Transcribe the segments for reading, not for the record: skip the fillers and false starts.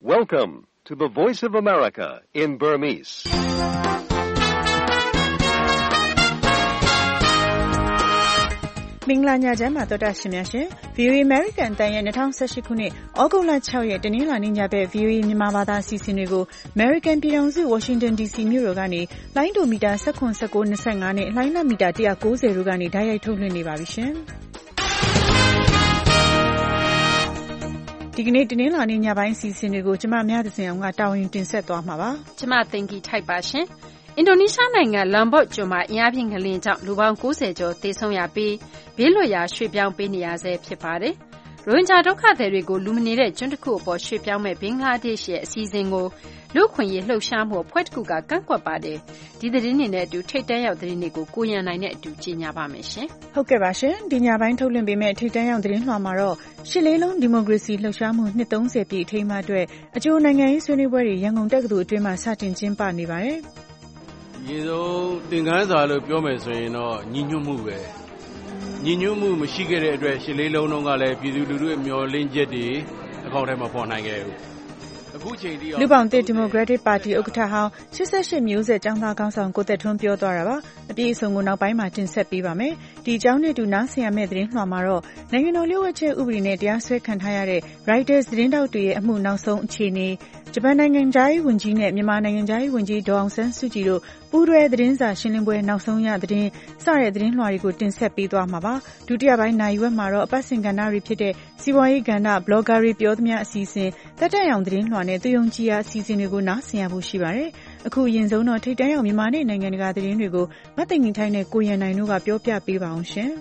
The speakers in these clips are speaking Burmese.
Welcome to the Voice of America in Burmese. ။မင်္ဂလာညချမ်းပါတော်တာရှင်များရှင် VOA American အတန်ရဲ့2018ခုနှစ်ဩဂုတ်လ6ရက်တနင်္လာနေ့ညဘက် VOA မြန်မာဘာသာအစီအစဉ်တွေကို American ပြည်ထောင်စု Washington DC မြို့တော်ကနေလိုင်းဒိုမီတာ19 19 25နဲ့လိုင်းနက်မီတာ190တို့ကနေဓာတ်ရိုက်ထုတ်လွှင့်နေပါပြီရှင်။ဒီကနေ့တနင်္လာနေ့ညပိုင်းအစီအစဉ်တွေကိုကျမမြတ်သစင်အောင်ကတာဝန်တင်ဆက်သွားမှာပါ။ကျမသင်္ကီထိုက်ပါရှင်။အင်ဒိုနီးရှားနိုင်ငံလမ်ဘော့ကျွန်းမှာအင်အားပြင်းငလျင်ကြောင့်လူပေါင်း90ကျော်သေဆုံးရပြီးဘေးလွတ်ရာရွှေ့ပြောင်းပေးနေရဆဲဖြစ်ပါတယ်။ရိုဟင်ဂျာဒုက္ခသည်တွေကိုလူမနေတဲ့ကျွန်းတစ်ခုအပေါ်ရွှေ့ပြောင်းမဲ့ဘင်္ဂလားဒေ့ရှ်ရဲ့အစီအစဉ်ကိုလူ့အခွင့်အရေးလှုပ်ရှားမှုအဖွဲ့တစ်ခုကကန့်ကွက်ပါတယ်။ဒီသတင်းတွေနဲ့အတူထိပ်တန်းရောက်သတင်းတွေကိုကိုရန်နိုင်နဲ့အတူကြီးညာပါမယ်ရှင်။ဟုတ်ကဲ့ပါရှင်။ဒီညပိုင်းထုတ်လွှင့်ပေးမယ့်ထိပ်တန်းရောက်သတင်းလွှာမှာတော့ရှစ်လေးလုံးဒီမိုကရေစီလှုပ်ရှားမှုနှစ်30ပြည့်အထိမ်းအမှတ်အတွက်အကျိုးနိုင်ငံရေးဆွေးနွေးပွဲတွေရန်ကုန်တက္ကသိုလ်အတွင်းမှာစတင်ကျင်းပနေပါတယ်။ရေဆုံးသင်ခန်းစာလို့ပြောမယ်ဆိုရင်တော့ညီညွတ်မှုပဲညီညွတ်မှုမရှိခဲ့တဲ့အတွက်ရှစ်လေးလုံးလုံးကလည်းပြည်သူလူထုရဲ့မျှော်လင့်ချက်တွေအကောင့်ထဲမှာပေါ်နိုင်ခဲ့ဘူးအခုချိန်ထိလူပောင်တစ်ဒီမိုကရက်တစ်ပါတီဥက္ကဋ္ဌဟောင်း88မျိုးဆက်ကျောင်းသားကောင်းဆောင်ကိုသက်ထွန်းပြောသွားတာပါအပြည့်အစုံကိုနောက်ပိုင်းမှာတင်ဆက်ပေးပါမယ်ဒီအကြောင်းနဲ့တူနားဆင်ရမယ့်သတင်းလွှာမှာတော့နိုင်ငံတော်လျှို့ဝှက်ချက်ဥပဒေနဲ့တရားစွဲခံထားရတဲ့ Reuters သတင်းတောက်တွေရဲ့အမှုနောက်ဆုံးအခြေအနေဂျပန်နိုင်ငံသားရေးဝန်ကြီးနဲ့မြန်မာနိုင်ငံသားရေးဝန်ကြီးဒေါအောင်ဆန်းစုကြည်တို့ပူးတွဲသတင်းစာရှင်းလင်းပွဲနောက်ဆုံးရသတင်းစတဲ့သတင်းလွှာတွေကိုတင်ဆက်ပေးသွားမှာပါဒုတိယပိုင်းနိုင်ဝက်မှာတော့အပတ်စဉ်ကဏ္ဍတွေဖြစ်တဲ့စီးပွားရေးကဏ္ဍဘလော့ဂါတွေပြောသမျှအစီအစဉ်တက်တက်ရောင်သတင်းလွှာနဲ့သူယုံကြည်ရာအစီအစဉ်တွေကိုနားဆင်ရဖို့ရှိပါတယ်အခုအရင်ဆုံးတော့ထိပ်တန်းရောက်မြန်မာနဲ့နိုင်ငံတကာသတင်းတွေကိုမသိငင်ထိုင်းနဲ့ကိုရန်နိုင်တို့ကပြောပြပေးပါအောင်ရှင်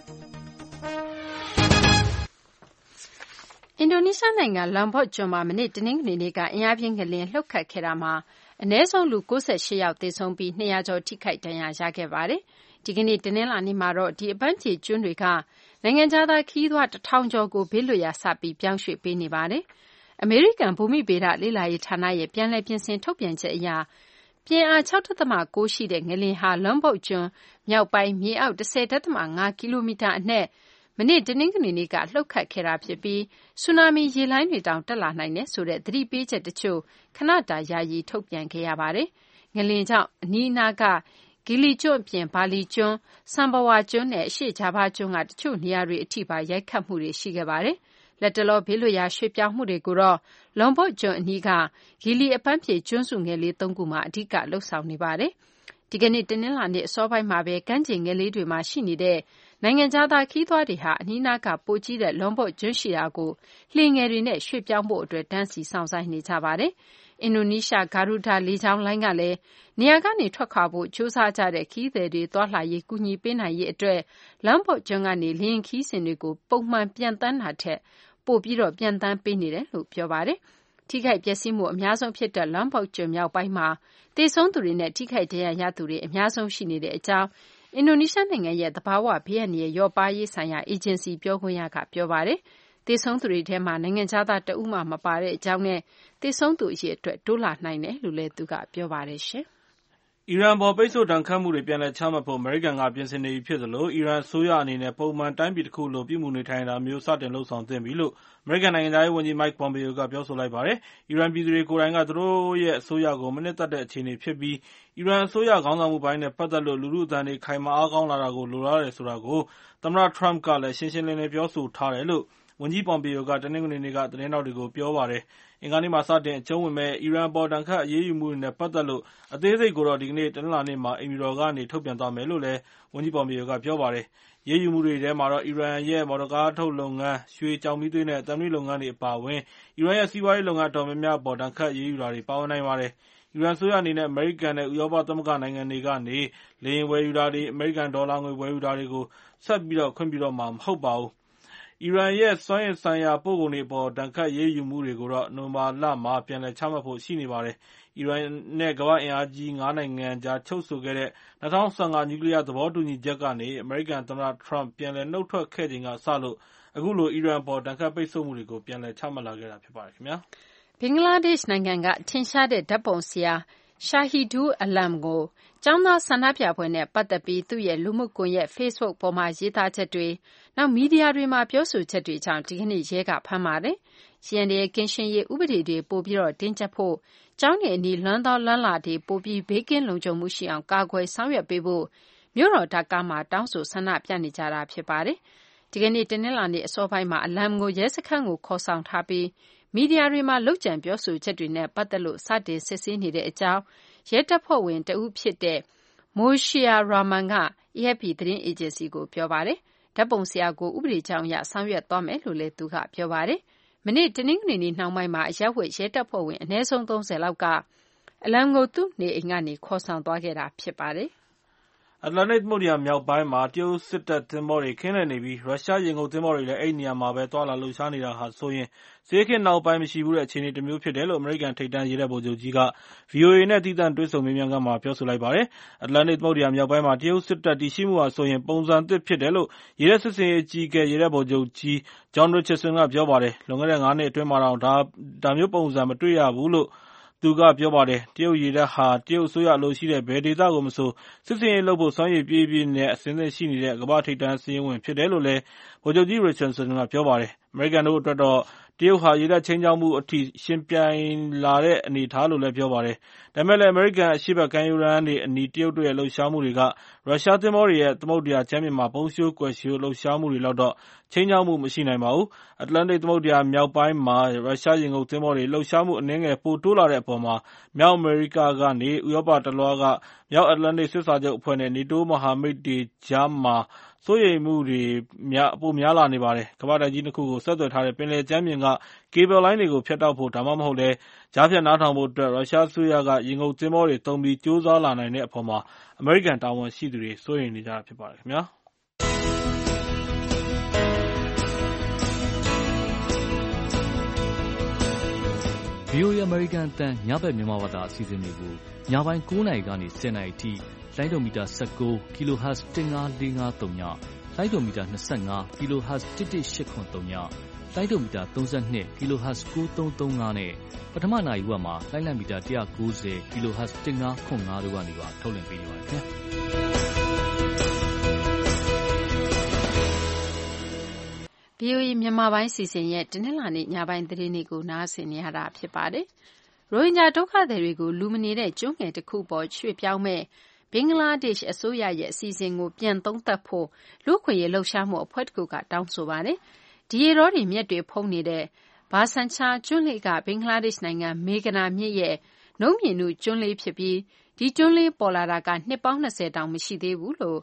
အင်ဒိုနီးရှားနိုင်ငံလမ်ဘော့ကျွန်းမှာမနေ့တနင်္ဂနွေနေ့ကအင်အားပြင်းငလျင်လှုပ်ခတ်ခဲ့တာမှာအနည်းဆုံးလူ98ယောက်သေဆုံးပြီး200ကျော်ထိခိုက်ဒဏ်ရာရခဲ့ပါတယ်။ဒီကနေ့တနင်္လာနေ့မှာတော့ဒီအပန်းဖြေကျွန်းတွေကနိုင်ငံခြားသားခရီးသွား1000ကျော်ကိုဘေးလွတ်ရာစပြီးပြောင်းရွှေ့ပေးနေပါတယ်။အမေရိကန်ဘူမိဗေဒလေ့လာရေးဌာနရဲ့ပြန်လည်ပြင်ဆင်ထုတ်ပြန်ချက်အရပြင်းအား 6.9 ရှိတဲ့ငလျင်ဟာလမ်ဘော့ကျွန်းမြောက်ပိုင်းမြေအောက် 10.5 ကီလိုမီတာအနက်မနေ့တနင်္ဂနွေနေ့ကလှုပ်ခတ်ခဲ့တာဖြစ်ပြီးဆူနာမီရေလှိုင်းတွေတောင်တက်လာနိုင်တယ်ဆိုတဲ့သတိပေးချက်တချို့ခဏတာယာယီထုတ်ပြန်ခဲ့ရပါတယ်။ငလျင်ကြောင့်အနီးအနားကဂီလီကျွန်းအပြင်ဘာလီကျွန်းဆမ်ဘဝါကျွန်းနဲ့အရှေ့ဂျာဗားကျွန်းကတချို့နေရာတွေအထိပါရိုက်ခတ်မှုတွေရှိခဲ့ပါတယ်။လက်တလောဘေးလွတ်ရာရွှေ့ပြောင်းမှုတွေကိုတော့လွန်ဘော့ကျွန်းအနီးကဂီလီအပန်းဖြေကျွန်းစုငယ်လေး3ခုမှာအဓိကလှုပ်ဆောင်နေပါတယ်။ဒီကနေ့တနင်္လာနေ့အစောပိုင်းမှာပဲကမ်းခြေငယ်လေးတွေမှာရှိနေတဲ့နိုင်ငံခြားသားခီးသွွားတွေဟာအနီးနားကပိုကြီးတဲ့လွန်ဘော့ကျွန်းရှိရာကိုလှေငယ်တွေနဲ့ရွှေ့ပြောင်းဖို့အတွက်တန်းစီဆောင်ဆိုင်နေကြပါတယ်။အင်ဒိုနီးရှားဂါရူဒါလေကြောင်းလိုင်းကလည်းနေရာကနေထွက်ခွာဖို့ကြိုးစားကြတဲ့ခီးသည်တွေသွားလှရေးကူညီပေးနိုင်ရေးအတွက်လွန်ဘော့ကျွန်းကနေလေယာဉ်ခီးစဉ်တွေကိုပုံမှန်ပြန်တန်းတာထက်ပိုပြီးတော့ပြန်တန်းပေးနေတယ်လို့ပြောပါတယ်။ထိခိုက်ပျက်စီးမှုအများဆုံးဖြစ်တဲ့လွန်ဘော့ကျွန်းမြောက်ပိုင်းမှာသေဆုံးသူတွေနဲ့ထိခိုက်ဒဏ်ရာရသူတွေအများဆုံးရှိနေတဲ့အကြောင်းအင်ဒိုနီးရှားနိုင်ငံရဲ့သဘာဝဘေးအန္တရာယ်လျော့ပါးရေးဆိုင်ရာအေဂျင်စီပြောခွင့်ရကပြောပါတယ်။သေဆုံးသူတွေထဲမှာနိုင်ငံခြားသားတဦးမှမပါတဲ့အကြောင်းနဲ့သေဆုံးသူအရေအတွက်တိုးလာနိုင်တယ်လို့လည်းသူကပြောပါတယ်ရှင်။အီရန်ပေါ်ပိတ်ဆို့ဒဏ်ခတ်မှုတွေပြန်လည်ချမှတ်ဖို့အမေရိကန်ကပြင်ဆင်နေပြီဖြစ်သလိုအီရန်အစိုးရအနေနဲ့ပုံမှန်တိုင်းပြည်တစ်ခုလိုပြုမှုနေထိုင်တာမျိုးစတင်လှုပ်ဆောင်သင့်ပြီလို့အမေရိကန်နိုင်ငံသားရေးဝန်ကြီး Mike Pompeo ကပြောဆိုလိုက်ပါတယ်။အီရန်ပြည်သူတွေကိုယ်တိုင်ကသူတို့ရဲ့အစိုးရကိုမနှစ်သက်တဲ့အခြေအနေဖြစ်ပြီးအီရန်အစိုးရခေါင်းဆောင်မှုပိုင်းနဲ့ပတ်သက်လို့လူထုအသံတွေခိုင်မာအားကောင်းလာတာကိုလိုလားတယ်ဆိုတာကိုသမ္မတ Trump ကလည်းရှင်းရှင်းလင်းလင်းပြောဆိုထားတယ်လို့ဝန်ကြီး Pompeo ကတနင်္ဂနွေနေ့ကသတင်းထောက်တွေကိုပြောပါတယ်။အင်္ဂါနေ့မှာစတင်အကျုံးဝင်မဲ့အီရန်ပေါ်ဒဏ်ခတ်အရေးယူမှုတွေနဲ့ပတ်သက်လို့အသေးစိတ်ကိုတော့ဒီကနေ့တနင်္လာနေ့မှာအိမ်ဖြူတော်ကနေထုတ်ပြန်သွားမယ်လို့လည်းဝန်ကြီး Pompeo ကပြောပါတယ်။ရေးယူမှုတွေထဲမှာတော့အီရန်ရဲ့မော်တော်ကားထုတ်လုပ်ငန်း၊ရွှေကျောက်မီးသွေးနဲ့အသံမီးလုပ်ငန်းတွေအပါအဝင်အီရန်ရဲ့စီးပွားရေးလုပ်ငန်းအတော်များများအပေါ်ဒဏ်ခတ်အရေးယူတာတွေပါဝင်နိုင်ပါတယ်။အီရန်အစိုးရအနေနဲ့အမေရိကန်နဲ့ဥရောပသမဂ္ဂနိုင်ငံတွေကနေလေယာဉ်ဝယ်ယူတာတွေအမေရိကန်ဒေါ်လာငွေဝယ်ယူတာတွေကိုဆက်ပြီးခွင့်ပြုတော့မှာမဟုတ်ပါဘူး။အီရန်ရဲ့စွမ်းအင်ဆိုင်ရာပို့ကုန်တွေအပေါ်ဒဏ်ခတ်အရေးယူမှုတွေကိုတော့နိုဝင်ဘာလမှာပြန်လည်ချမှတ်ဖို့ရှိနေပါတယ်။အီရန်နဲ့ကမ္ဘာ့အင်အားကြီး5နိုင်ငံကြားချုပ်ဆိုခဲ့တဲ့2015နျူကလီးယားသဘောတူညီချက်ကနေအမေရိကန်သမ္မတ Trump ပြန်လည်နှုတ်ထွက်ခဲ့ချိန်ကစလို့အခုလိုအီရန်အပေါ်ဒဏ်ခတ်ပိတ်ဆို့မှုတွေကိုပြန်လည်ချမှတ်လာခဲ့တာဖြစ်ပါတယ်ခင်ဗျာ။ဘင်္ဂလားဒေ့ရှ်နိုင်ငံကထင်ရှားတဲ့ဓာတ်ပုံဆရာ Shahidul Alam ကိုကျောင်းသားဆန္ဒပြပွဲနဲ့ပတ်သက်ပြီးသူ့ရဲ့လူမှုကွန်ရက် Facebook ပေါ်မှာရေးသားချက်တွေနောက်မီဒီယာတွေမှာပြောဆိုချက်တွေကြောင့်ဒီကနေ့ရဲကဖမ်းပါတယ်။ CNDA ကင်းရှင်းရေးဥပဒေတွေပိုပြီးတော့တင်းကျပ်ဖို့ကျောင်းနေအနီးလွမ်းသောလမ်းလာတွေပိုပြီးဘေးကင်းလုံခြုံမှုရှိအောင်ကာကွယ်ဆောင်ရွက်ပေးဖို့မြို့တော်ဒါကာမှာတောင်းဆိုဆန္ဒပြနေကြတာဖြစ်ပါတယ်။ဒီကနေ့တနင်္လာနေ့အစောပိုင်းမှာအလမ်ကိုရဲစခန်းကိုခေါ်ဆောင်ထားပြီးမီဒီယာတွေမှာလှုပ်ကြံပြောဆိုချက်တွေနဲ့ပတ်သက်လို့စတင်စစ်ဆေးနေတဲ့အကြောင်းရဲတပ်ဖွဲ့ဝင်တဦးဖြစ်တဲ့ Moshia Rahman က AFP သတင်းအေဂျင်စီကိုပြောပါတယ်။ဓာတ်ပုံဆရာကိုဥပဒေကြောင်းအရဆောင်ရွက်သွားမယ်လို့လည်းသူကပြောပါတယ်။မနေ့တနင်္ဂနွေနေ့နှောင်းပိုင်းမှာအရပ်ဝတ်ရဲတပ်ဖွဲ့ဝင်အနည်းဆုံး30လောက်ကအလမ်ကိုသူ့နေအိမ်ကနေခေါ်ဆောင်သွားခဲ့တာဖြစ်ပါတယ်။အတ္တလန္တိတ်သမုဒ္ဒရာမြောက်ပိုင်းမှာတရုတ်စစ်တပ်သင်္ဘောတွေကင်းလှည့်နေပြီးရုရှားရေငုပ်သင်္ဘောတွေလည်းအဲဒီနေရာမှာပဲသွားလာလှုပ်ရှားနေတာဟာဆိုရင်စစ်အေးခေတ်နောက်ပိုင်းမရှိဘူးတဲ့အခြေအနေတစ်မျိုးဖြစ်တယ်လို့အမေရိကန်ထိပ်တန်းရေတပ်ဗိုလ်ချုပ်ကြီးက VOA နဲ့သီးသန့်တွေ့ဆုံမေးမြန်းခန်းမှာပြောဆိုလိုက်ပါတယ်။အတ္တလန္တိတ်သမုဒ္ဒရာမြောက်ပိုင်းမှာတရုတ်စစ်တပ်တည်ရှိမှုဟာဆိုရင်ပုံစံသစ်ဖြစ်တယ်လို့ရေတပ်စစ်ဆင်ရေးအကြီးအကဲရေတပ်ဗိုလ်ချုပ်ကြီး John Richardson ကပြောပါတယ်။လွန်ခဲ့တဲ့5နှစ်အတွင်းမှာတောင်ဒါမျိုးပုံစံမတွေ့ရဘူးလို့သူကပြောပါတယ်။တရုတ်ရေတပ်ဟာတရုတ်အစိုးရအလိုရှိတဲ့ဘယ်ဒေသကိုမဆိုစစ်ဆင်ရေးလုပ်ဖို့စွမ်းရည်ပြည့်ပြည့်နဲ့အဆင်သင့်ရှိနေတဲ့ကမ္ဘာ့ထိပ်တန်းစာရင်းဝင်ဖြစ်တယ်လို့လည်းဗိုလ်ချုပ်ကြီး Richardson ကပြောပါတယ်။အမေရိကန်တို့အတွက်တော့တရုတ်ဟာရေတပ်ခြိမ်းခြောက်မှုအထိယှဉ်ပြိုင်လာတဲ့အနေအထားလို့လည်းပြောပါတယ်။ဒါပေမဲ့လည်းအမေရိကန်အရှေ့ဘက်ကမ်းရိုးတန်းတွေအနီးတရုတ်တို့ရဲ့လှုပ်ရှားမှုတွေကရုရှားသင်္ဘောတွေရဲ့သမုဒ္ဒရာချမ်းမြေမှာပုံရှိုးကွယ်ရှိုးလှုပ်ရှားမှုတွေလောက်တော့ခြိမ်းခြောက်မှုမရှိနိုင်ပါဘူး။အတ္တလန္တိတ်သမုဒ္ဒရာမြောက်ပိုင်းမှာရုရှားရေငုပ်သင်္ဘောတွေလှုပ်ရှားမှုအနည်းငယ်ပိုတိုးလာတဲ့အပေါ်မှာမြောက်အမေရိကကနေဥရောပတလွှားကမြောက်အတ္တလန္တိတ်စစ်စာချုပ်အဖွဲ့နဲ့နေတိုးမဟာမိတ်တွေကြားမှာစိုးရိမ်မှုတွေပိုများလာနေပါတယ်။ကမ္ဘာ့တိုက်ကြီးနှစ်ခုကိုဆက်သွယ်ထားတဲ့ပင်လယ်ကြမ်းပြင်ကကေဘယ်လိုင်းတွေကိုဖြတ်တောက်ဖို့ဒါမှမဟုတ်လည်းကြားဖြတ်နားထောင်ဖို့အတွက်ရုရှားအစိုးရကရေငုပ်သင်္ဘောတွေသုံးပြီးကြိုးစားလာနိုင်တဲ့အပေါ်မှာအမေရိကန်တာဝန်ရှိသူတွေစိုးရိမ်နေကြတာဖြစ်ပါတယ်ခင်ဗျာ။ VOA အမေရိကန်အသံညဘက်မြန်မာဘာသာအစီအစဉ်တွေကိုညပိုင်း9:00 နာရီကနေ10:00 နာရီထိလိုင်းဒိုမီတာ19 kHz 15453ညလိုင်းဒိုမီတာ25 kHz 11883ညလိုင်းဒိုမီတာ32 kHz 9335နဲ့ပထမနာရီဝက်မှာလိုင်းလံမီတာ190 kHz 1505တို့ကနေပါထုတ်လွှင့်ပေးနေပါတယ်ခင်ဗျာ VOA မြန်မာပိုင်းစီစဉ်ရဲ့တနင်္လာနေ့ညပိုင်းသတင်းတွေကိုနားဆင်နေရတာဖြစ်ပါတယ်။ရိုဟင်ဂျာဒုက္ခသည်တွေကိုလူမနေတဲ့ကျွန်းငယ်တစ်ခုပေါ်ရွှေ့ပြောင်းမဲ့ဘင်္ဂလားဒေ့ရှ်အစိုးရရဲ့အစီအစဉ်ကိုပြန်သုံးသပ်ဖို့လူ့အခွင့်အရေးလှုပ်ရှားမှုအဖွဲ့တစ်ခုကတောင်းဆိုပါတယ်။ဒီရေတောတွေမြက်တွေဖုံးနေတဲ့ဘာဆန်ချာကျွန်းလေးကဘင်္ဂလားဒေ့ရှ်နိုင်ငံမေဂနာမြစ်ရဲ့နှုံးမြင့်နုကျွန်းလေးဖြစ်ပြီးဒီကျွန်းလေးပေါ်လာတာကနှစ်ပေါင်း20တောင်မရှိသေးဘူးလို့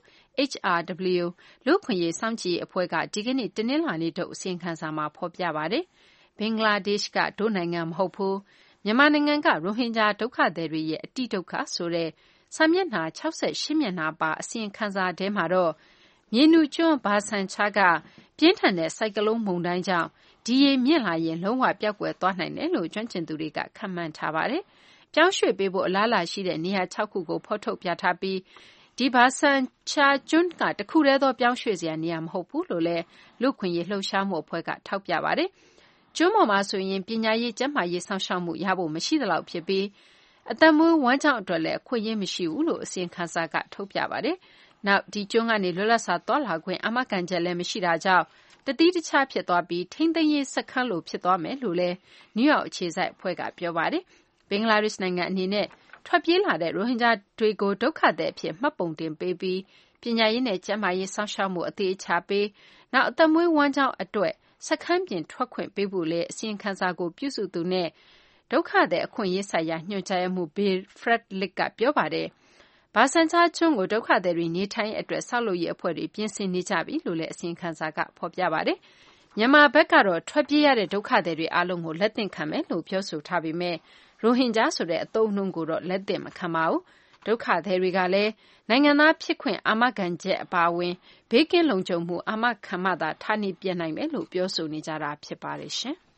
HRW လူ့အခွင့်အရေးစောင့်ကြည့်ရေးအဖွဲ့ကဒီကနေ့တနင်္လာနေ့ထုတ်အစီရင်ခံစာမှာဖော်ပြပါတယ်။ဘင်္ဂလားဒေ့ရှ်ကဒုနိုင်ငံမဟုတ်ဘူးမြန်မာနိုင်ငံကရိုဟင်ဂျာဒုက္ခသည်တွေရဲ့အတိဒုက္ခဆိုတဲ့စာမျက်နှာ68မျက်နှာပါအစီရင်ခံစာထဲမှာတော့မြေနုကျွန်းဘာဆန်ချာကပြင်းထန်တဲ့စိုက်ကလုန်းမုန်တိုင်းကြောင့်ဒီရေမြင့်လာရင်လုံးဝပျောက်ကွယ်သွားနိုင်တယ်လို့ကျွမ်းကျင်သူတွေကခန့်မှန်းထားပါတယ်။ပြောင်းရွှေ့ပေးဖို့အလားအလာရှိတဲ့နေရာ6ခုကိုဖော်ထုတ်ပြထားပြီးဒီဘာဆန်ချာကျွန်းကတခုတည်းသောပြောင်းရွှေ့စရာနေရာမဟုတ်ဘူးလို့လည်းလူ့ခွင့်ရေးလှုပ်ရှားမှုအဖွဲ့ကထောက်ပြပါတယ်။ကျွန်းပေါ်မှာဆိုရင်ပညာရေးကျန်းမာရေးဆောင်ရှောက်မှုရဖို့မရှိသလောက်ဖြစ်ပြီးအသက်မွေးဝမ်းကြောင်းအတွက်လည်းအခွင့်အရေးမရှိဘူးလို့အစီရင်ခံစာကထုတ်ပြပါတယ်။နောက်ဒီကျွန်းကနေလွတ်လပ်စွာသွားလာခွင့်အာမခံချက်လည်းမရှိတာကြောင့်တတိတခြားဖြစ်သွားပြီးထိမ့်သိမ်းရေးစခန်းလိုဖြစ်သွားမယ်လို့လည်းနယူးယောက်အခြေစိုက်အဖွဲ့ကပြောပါတယ်။ဘင်္ဂလားဒေ့ရှ်နိုင်ငံအနေနဲ့ထွက်ပြေးလာတဲ့ရိုဟင်ဂျာတွေကိုဒုက္ခသည်အဖြစ်မှတ်ပုံတင်ပေးပြီးပညာရေးနဲ့ကျန်းမာရေးစောင့်ရှောက်မှုအသေးအချာပေးနောက်အသက်မွေးဝမ်းကြောင်းအတွက်စခန်းပြင်ထွက်ခွင့်ပေးဖို့လည်းအစီရင်ခံစာကိုပြုစုသူနဲ့ဒုက္ခသည်အခွင့်အရေးဆိုင်ရာညွှန်ကြားရေးမှူး Bill Fredlich ကပြောပါတယ်။ဘာဆန်ချာကျွန်းကိုဒုက္ခသည်တွေနေထိုင်အတွက်ဆောက်လုပ်ရေးအဖွဲ့တွေပြင်ဆင်နေကြပြီလို့လည်းအစီရင်ခံစာကဖော်ပြပါတယ်။မြန်မာဘက်ကတော့ထွက်ပြေးရတဲ့ဒုက္ခသည်တွေအားလုံးကိုလက်သင့်ခံမယ်လို့ပြောဆိုထားပေမဲ့ရိုဟင်ဂျာဆိုတဲ့အသုံးအနှုန်းကိုတော့လက်သင့်မခံပါဘူး။ဒုက္ခသည်တွေကလည်းနိုင်ငံသားဖြစ်ခွင့်အာမခံချက်အပါအဝင်ဘေးကင်းလုံခြုံမှုအာမခံမှသာဌာနေပြန်နိုင်မယ်လို့ပြောဆိုနေကြတာဖြစ်ပါတယ်ရှင်။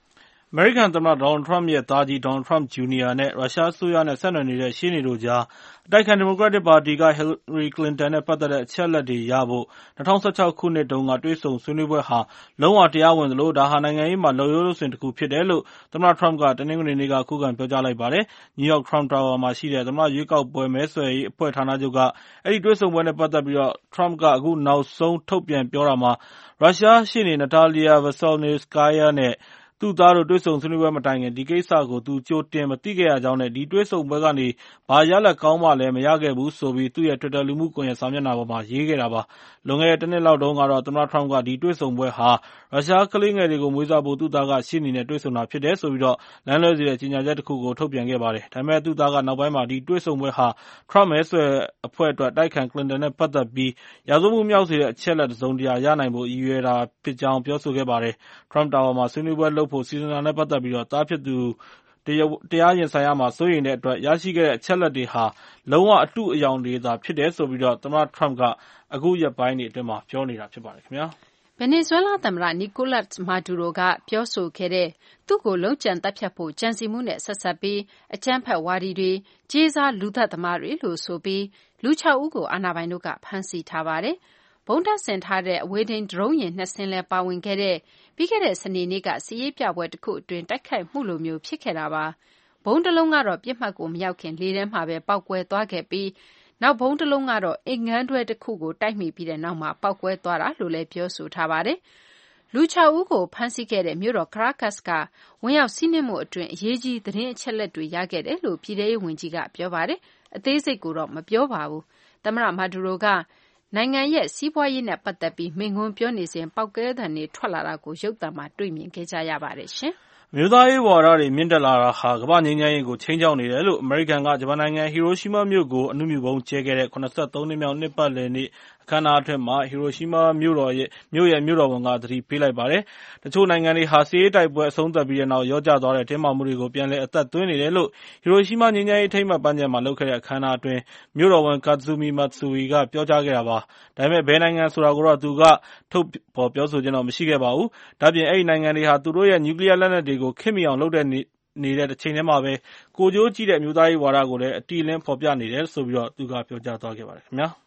အမေရိကန်သမ္မတ Donald Trump ရဲ့သားကြီး Donald Trump Jr. နဲ့ ရုရှားအစိုးရနဲ့ဆက်နွယ်နေတဲ့ရှေ့နေတို့ကြားအတိုက်အခံဒီမိုကရက်တစ်ပါတီက Hillary Clinton နဲ့ပတ်သက်တဲ့အချက်အလက်တွေရဖို့၂၀၁၆ ခုနှစ်တုန်းကတွေ့ဆုံဆွေးနွေးပွဲဟာလုံးဝတရားဝင်သလိုဒါဟာနိုင်ငံရေးမှာလုပ်ရိုးလုပ်စဉ်တစ်ခုဖြစ်တယ်လို့သမ္မတ Trump ကတနင်္ဂနွေနေ့ကခုခံပြောကြားလိုက်ပါတယ်။ New York Trump Tower မှာရှိတဲ့သမ္မတရွေးကောက်ပွဲမဲဆွယ်ရေးအဖွဲ့ဌာနချုပ်ကအဲဒီတွေ့ဆုံပွဲနဲ့ပတ်သက်ပြီး Trump ကအခုနောက်ဆုံးထုတ်ပြန်ပြောတာမှာရုရှားရှေ့နေ Natalia Veselnitskaya နဲ့သူ့သားတို့တွေ့ဆုံဆွေးနွေးပွဲမတိုင်ခင်ဒီကိစ္စကိုသူကြိုတင်မသိခဲ့ရကြောင်းနဲ့ဒီတွေ့ဆုံပွဲကနေဘာရလဒ်ကောင်းမှလည်းမရခဲ့ဘူးဆိုပြီးသူ့ရဲ့ Twitter လူမှုကွန်ရက်စာမျက်နှာပေါ်မှာရေးခဲ့တာပါ။လွန်ခဲ့တဲ့တစ်နှစ်လောက်တုန်းကတော့သမ္မတ Trump ကဒီတွေ့ဆုံပွဲဟာရုရှားကလေးငယ်တွေကိုမွေးစားဖို့သူ့သားကရှေ့နေနဲ့တွေ့ဆုံတာဖြစ်တယ်ဆိုပြီးလမ်းလွဲစေတဲ့ကြေညာချက်တစ်ခုကိုထုတ်ပြန်ခဲ့ပါတယ်။ဒါပေမဲ့သူ့သားကနောက်ပိုင်းမှာဒီတွေ့ဆုံပွဲဟာ Trump မဲဆွယ်အဖွဲ့အတွက်တိုက်ခံ Clinton နဲ့ပတ်သက်ပြီးရာဇဝတ်မှုမြောက်စေတဲ့အချက်အလက်တစ်စုံတရာရနိုင်ဖို့ရည်ရွယ်တာဖြစ်ကြောင်းပြောဆိုခဲ့ပါတယ်။ Trump Tower မှာဆွေးနွေးပွဲလုပ်ဖို့စီစဉ်တာနဲ့ပတ်သက်ပြီးသားဖြစ်သူတရားရင်ဆိုင်ရမှာစိုးရိမ်တဲ့အတွက်ရရှိခဲ့တဲ့အချက်အလက်တွေဟာလုံးဝအတုအယောင်တွေသာဖြစ်တယ်ဆိုပြီးသမ္မတ Trump ကအခုရက်ပိုင်းတွေအတွင်းပြောနေတာဖြစ်ပါတယ်ခင်ဗျာ။ဗင်နီဇွဲလားသမ္မတ Nicolas Maduro ကပြောဆိုခဲ့တဲ့သူ့ကိုလုံးကြံသတ်ဖြတ်ဖို့ကြံစည်မှုနဲ့ဆက်စပ်ပြီးအကြမ်းဖက်ဝါဒီတွေကြေးစားလူသတ်သမားတွေလို့ဆိုပြီးလူ 6 ဦးကိုအာဏာပိုင်တို့ကဖမ်းဆီးထားပါတယ်။ဗုံးတပ်ဆင်ထားတဲ့အဝေးထိန်းဒရုန်းယာဉ်2 စင်းလည်းပါဝင်ခဲ့တဲ့ပြီးခဲ့တဲ့စနေနေ့ကစစ်ရေးပြပွဲတစ်ခုအတွင်းတိုက်ခိုက်မှုလိုမျိုးဖြစ်ခဲ့တာပါ။ဗုံးတစ်လုံးကတော့ပြစ်မှတ်ကိုမရောက်ခင်လေထဲမှာပဲပောက်ကွဲသွားခဲ့ပြီးနောက်ဗုံးတစ်လုံးကတော့အိမ်ငန်းတွဲတစ်ခုကိုတိုက်မိပြီးတဲ့နောက်မှာပောက်ကွဲသွားတာလို့လည်းပြောဆိုထားပါတယ်။လူ 6 ဦးကိုဖမ်းဆီးခဲ့တဲ့မြို့တော် Caracas ကဝင်ရောက်စီးနင်းမှုအတွင်းအရေးကြီးသတင်းအချက်အလက်တွေရခဲ့တယ်လို့ပြည်ထဲရေးဝန်ကြီးကပြောပါတယ်။အသေးစိတ်ကိုတော့မပြောပါဘူး။သမ္မတ Maduro ကနိုင်ငံရဲ့စီးပွားရေးနဲ့ပတ်သက်ပြီးမိန့်ခွန်းပြောနေစဉ်ပောက်ကွဲသံတွေထွက်လာတာကိုရုပ်သံမှာတွေ့မြင်ခဲ့ကြရပါတယ်ရှင်။အမျိုးသားရေးဝါဒတွေမြင့်တက်လာတာဟာကမ္ဘာ့ငြိမ်းချမ်းရေးကိုခြိမ်းခြောက်နေတယ်လို့အမေရိကန်ကဂျပန်နိုင်ငံဟီရိုရှီးမားမြို့ကိုအဏုမြူဗုံးကျဲခဲ့တဲ့73နှစ်မြောက်နှစ်ပတ်လည်နေ့အခမ်းအနားအတွင်းမှာဟီရိုရှီးမားမြို့ရဲ့မြို့တော်ဝန်ကသတိပေးလိုက်ပါတယ်။တချို့နိုင်ငံတွေဟာစစ်ရေးတိုက်ပွဲအဆုံးသတ်ပြီးတဲ့နောက်ရောကျသွားတဲ့တင်းမာမှုတွေကိုပြန်လည်အသက်သွင်းနေတယ်လို့ဟီရိုရှီးမားငြိမ်းချမ်းရေးထိမ်းမှတ်ပန်းခြံမှာလုပ်ခဲ့တဲ့အခမ်းအနားအတွင်းမြို့တော်ဝန် Katsumi Matsui ကပြောကြားခဲ့တာပါ။ဒါပေမဲ့ဘယ်နိုင်ငံဆိုတာကိုတော့သူကထုတ်ဖော်ပြောဆိုခြင်းတော့မရှိခဲ့ပါဘူး။ဒါ့အပြင်အဲဒီနိုင်ငံတွေဟာသူတို့ရဲ့နျူကလ িয়ার လက်နက်တွေကိုခေတ်မီအောင်လုပ်နေတဲ့တစ်ချိန်တည်းမှာပဲကိုယ်ကျိုးကြည့်တဲ့အမျိုးသားရေးဝါဒကိုလည်းအတိအလင်းဖော်ပြနေတယ်ဆိုပြီးသူကပြောကြားသွားခဲ့ပါတယ်ခင်ဗျာ။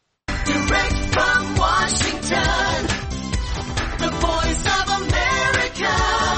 Direct from Washington, the voice of America,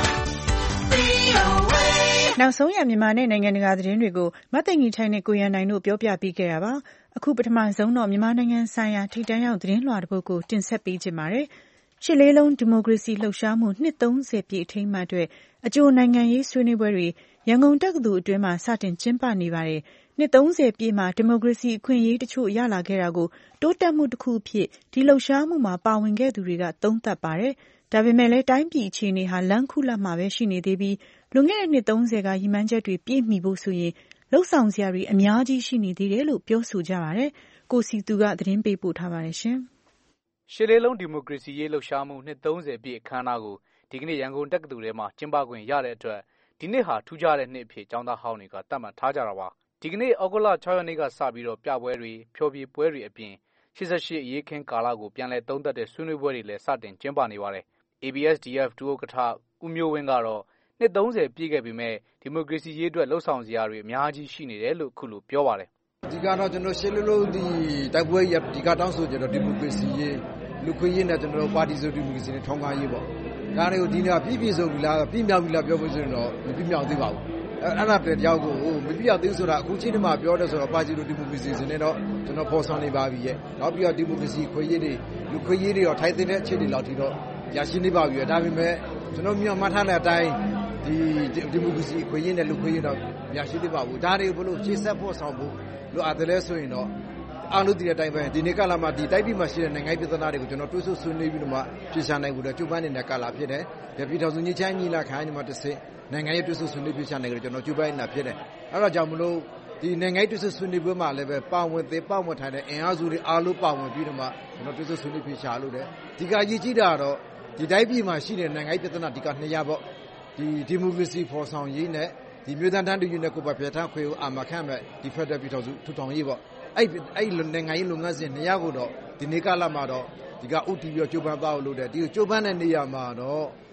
VOA. နောက်ဆုံးရမြန်မာနဲ့နိုင်ငံတကာသတင်းတွေကိုမသိင်္ဂီထိုက်နဲ့ကိုရန်နိုင်တို့ပြောပြပေးခဲ့တာပါ။အခုပထမဆုံးတော့မြန်မာနိုင်ငံဆိုင်ရာထိပ်တန်းရောက်သတင်းလွှာတစ်ပုဒ်ကိုတင်ဆက်ပေးချင်ပါတယ်။ရှစ်လေးလုံးဒီမိုကရေစီလှုပ်ရှားမှုနှစ်30ပြည့်အထိမ်းအမှတ်အတွက်အကျိုးနိုင်ငံရေးဆွေးနွေးပွဲတွေရန်ကုန်တက္ကသိုလ်အတွင်းမှာစတင်ကျင်းပနေပါတယ်။နှစ်30ပြည့်မှာဒီမိုကရေစီအခွင့်အရေးတချို့ရလာခဲ့တာကိုတိုးတက်မှုတစ်ခုအဖြစ်ဒီလှုပ်ရှားမှုမှာပါဝင်ခဲ့သူတွေကသုံးသပ်ပါတယ်။ဒါပေမဲ့လည်းတိုင်းပြည်အခြေအနေဟာလမ်းခုလတ်မှာပဲရှိနေသေးပြီးလွန်ခဲ့တဲ့နှစ်30ကရည်မှန်းချက်တွေပြည့်မီဖို့ဆိုရင်လှုပ်ဆောင်စရာတွေအများကြီးရှိနေသေးတယ်လို့ပြောဆိုကြပါတယ်။ကိုစီသူကသတင်းပေးပို့ထားပါတယ်ရှင်။ရှစ်လေးလုံးဒီမိုကရေစီရေးလှုပ်ရှားမှုနှစ်30ပြည့်အခမ်းအနားကိုဒီကနေ့ရန်ကုန်တက္ကသိုလ်ထဲမှာကျင်းပခွင့်ရတဲ့အတွက်ဒီနှစ်ဟာထူးခြားတဲ့နှစ်အဖြစ်ကျောင်းသားဟောင်းတွေကသတ်မှတ်ထားကြတာပါ။ဒီကနေ့ဩဂုတ်လ6ရက်နေ့ကစပြီးပြပွဲတွေဖျော်ဖြေပွဲတွေအပြင်88အရေးခင်းကာလကိုပြန်လည်သုံးသပ်တဲ့ဆွေးနွေးပွဲတွေလည်းစတင်ကျင်းပနေပါတယ်။ ABSDF ဒုဥက္ကဋ္ဌဦးမျိုးဝင်းကတော့နှစ်30ပြည့်ခဲ့ပေမဲ့ဒီမိုကရေစီရေးအတွက်လှုပ်ဆောင်စရာတွေအများကြီးရှိနေတယ်လို့ခုလိုပြောပါတယ်။ဒီကတော့ကျွန်တော်ရှစ်လေးလုံးဒီတိုက်ပွဲရပ်ဒီကတောင်းဆိုကြတော့ဒီမိုကရေစီရေးလူခွင့်ရေးနဲ့ကျွန်တော်ပါတီစုဒီမိုကရေစီနဲ့ထောင်ကားရေးပေါ့။ဒါတွေကိုဒီနေ့ပြည့်စုံပြီလားပြည့်မြောက်ပြီလားပြောဖို့ဆိုရင်တော့မပြည့်မြောက်သေးပါဘူး။အဲ့ဒါပဲတယောက်ကိုမပြည့်မြောက်သေးဆိုတာအခုချိန်ဒီမှာပြောတယ်ဆိုတော့ပါတီစုဒီမိုကရေစီစနစ်တော့ကျွန်တော်ပေါ်ဆောင်နေပါပြီရဲ့။နောက်ပြီးတော့ဒီမိုကရေစီခွင့်ရေးတွေလူခွင့်ရေးတွေတော့ထိုက်တဲ့အခြေအနေလောက်ထိတော့ရရှိနေပါပြီ။ဒါပေမဲ့ကျွန်တော်မြတ်မှတ်ထားတဲ့အတိုင်းဒီမိုကရေစီခွင့်ရေးနဲ့လူခွင့်ရေးတော့ရရှိသေးပါဘူး။ဒါတွေကိုဘလို့ရှေ့ဆက်ဖို့ဆောင်ဖို့လိုအပ်တယ်လဲဆိုရင်တော့အားလုံးဒီတဲ့အတိုင်းပဲဒီနေ့ကလာမှဒီတိုက်ပြည်မှာရှိတဲ့နိုင်ငံပြည်သနာတွေကိုကျွန်တော်တွေးဆဆွေးနွေးပြီးတော့မှဖြေရှာနိုင်ဖို့တော့ကြိုးပမ်းနေတဲ့ကာလဖြစ်တယ်။ဒါပြည်ထောင်စုညီချမ်းညီလာခံညီမတစ်ဆင့်နိုင်ငံရေးတွေးဆဆွေးနွေးဖြေရှာနိုင်ကြတယ်ကျွန်တော်ကြိုးပမ်းနေတာဖြစ်တယ်။အဲ့တော့ကြောင့်မလို့ဒီနိုင်ငံရေးတွေးဆဆွေးနွေးပွဲမှာလည်းပဲပါဝင်ထိုင်တဲ့အင်အားစုတွေအားလုံးပါဝင်ပြီးတော့မှကျွန်တော်တွေးဆဆွေးနွေးဖြေရှာလို့တယ်။ဒီကကြီးကြီးတာတော့ဒီတိုက်ပြည်မှာရှိတဲ့နိုင်ငံရေးပြည်သနာဒီက200ပေါ့ဒီမိုကရေစီဖော်ဆောင်ရေးနဲ့ဒီမြို့သားတန်းတူရေးနဲ့ကိုယ်ပိုင်ပြဋ္ဌာန်းခွင့်ကိုအာမခံမဲ့ဒီဖက်ဒရယ်ပြည်ထောင်စုထူထောင်ရေးပေါ့အဲ့နိုင်ငံရေးလုပ်ငန်းစဉ်200ကိုတော့ဒီနေ့ကလာမှာတော့ဒီကဥတီပြီးကြိုးပမ်းသွားလို့တဲ့ဒီကြိုးပမ်းတဲ့နေရာမှာတော့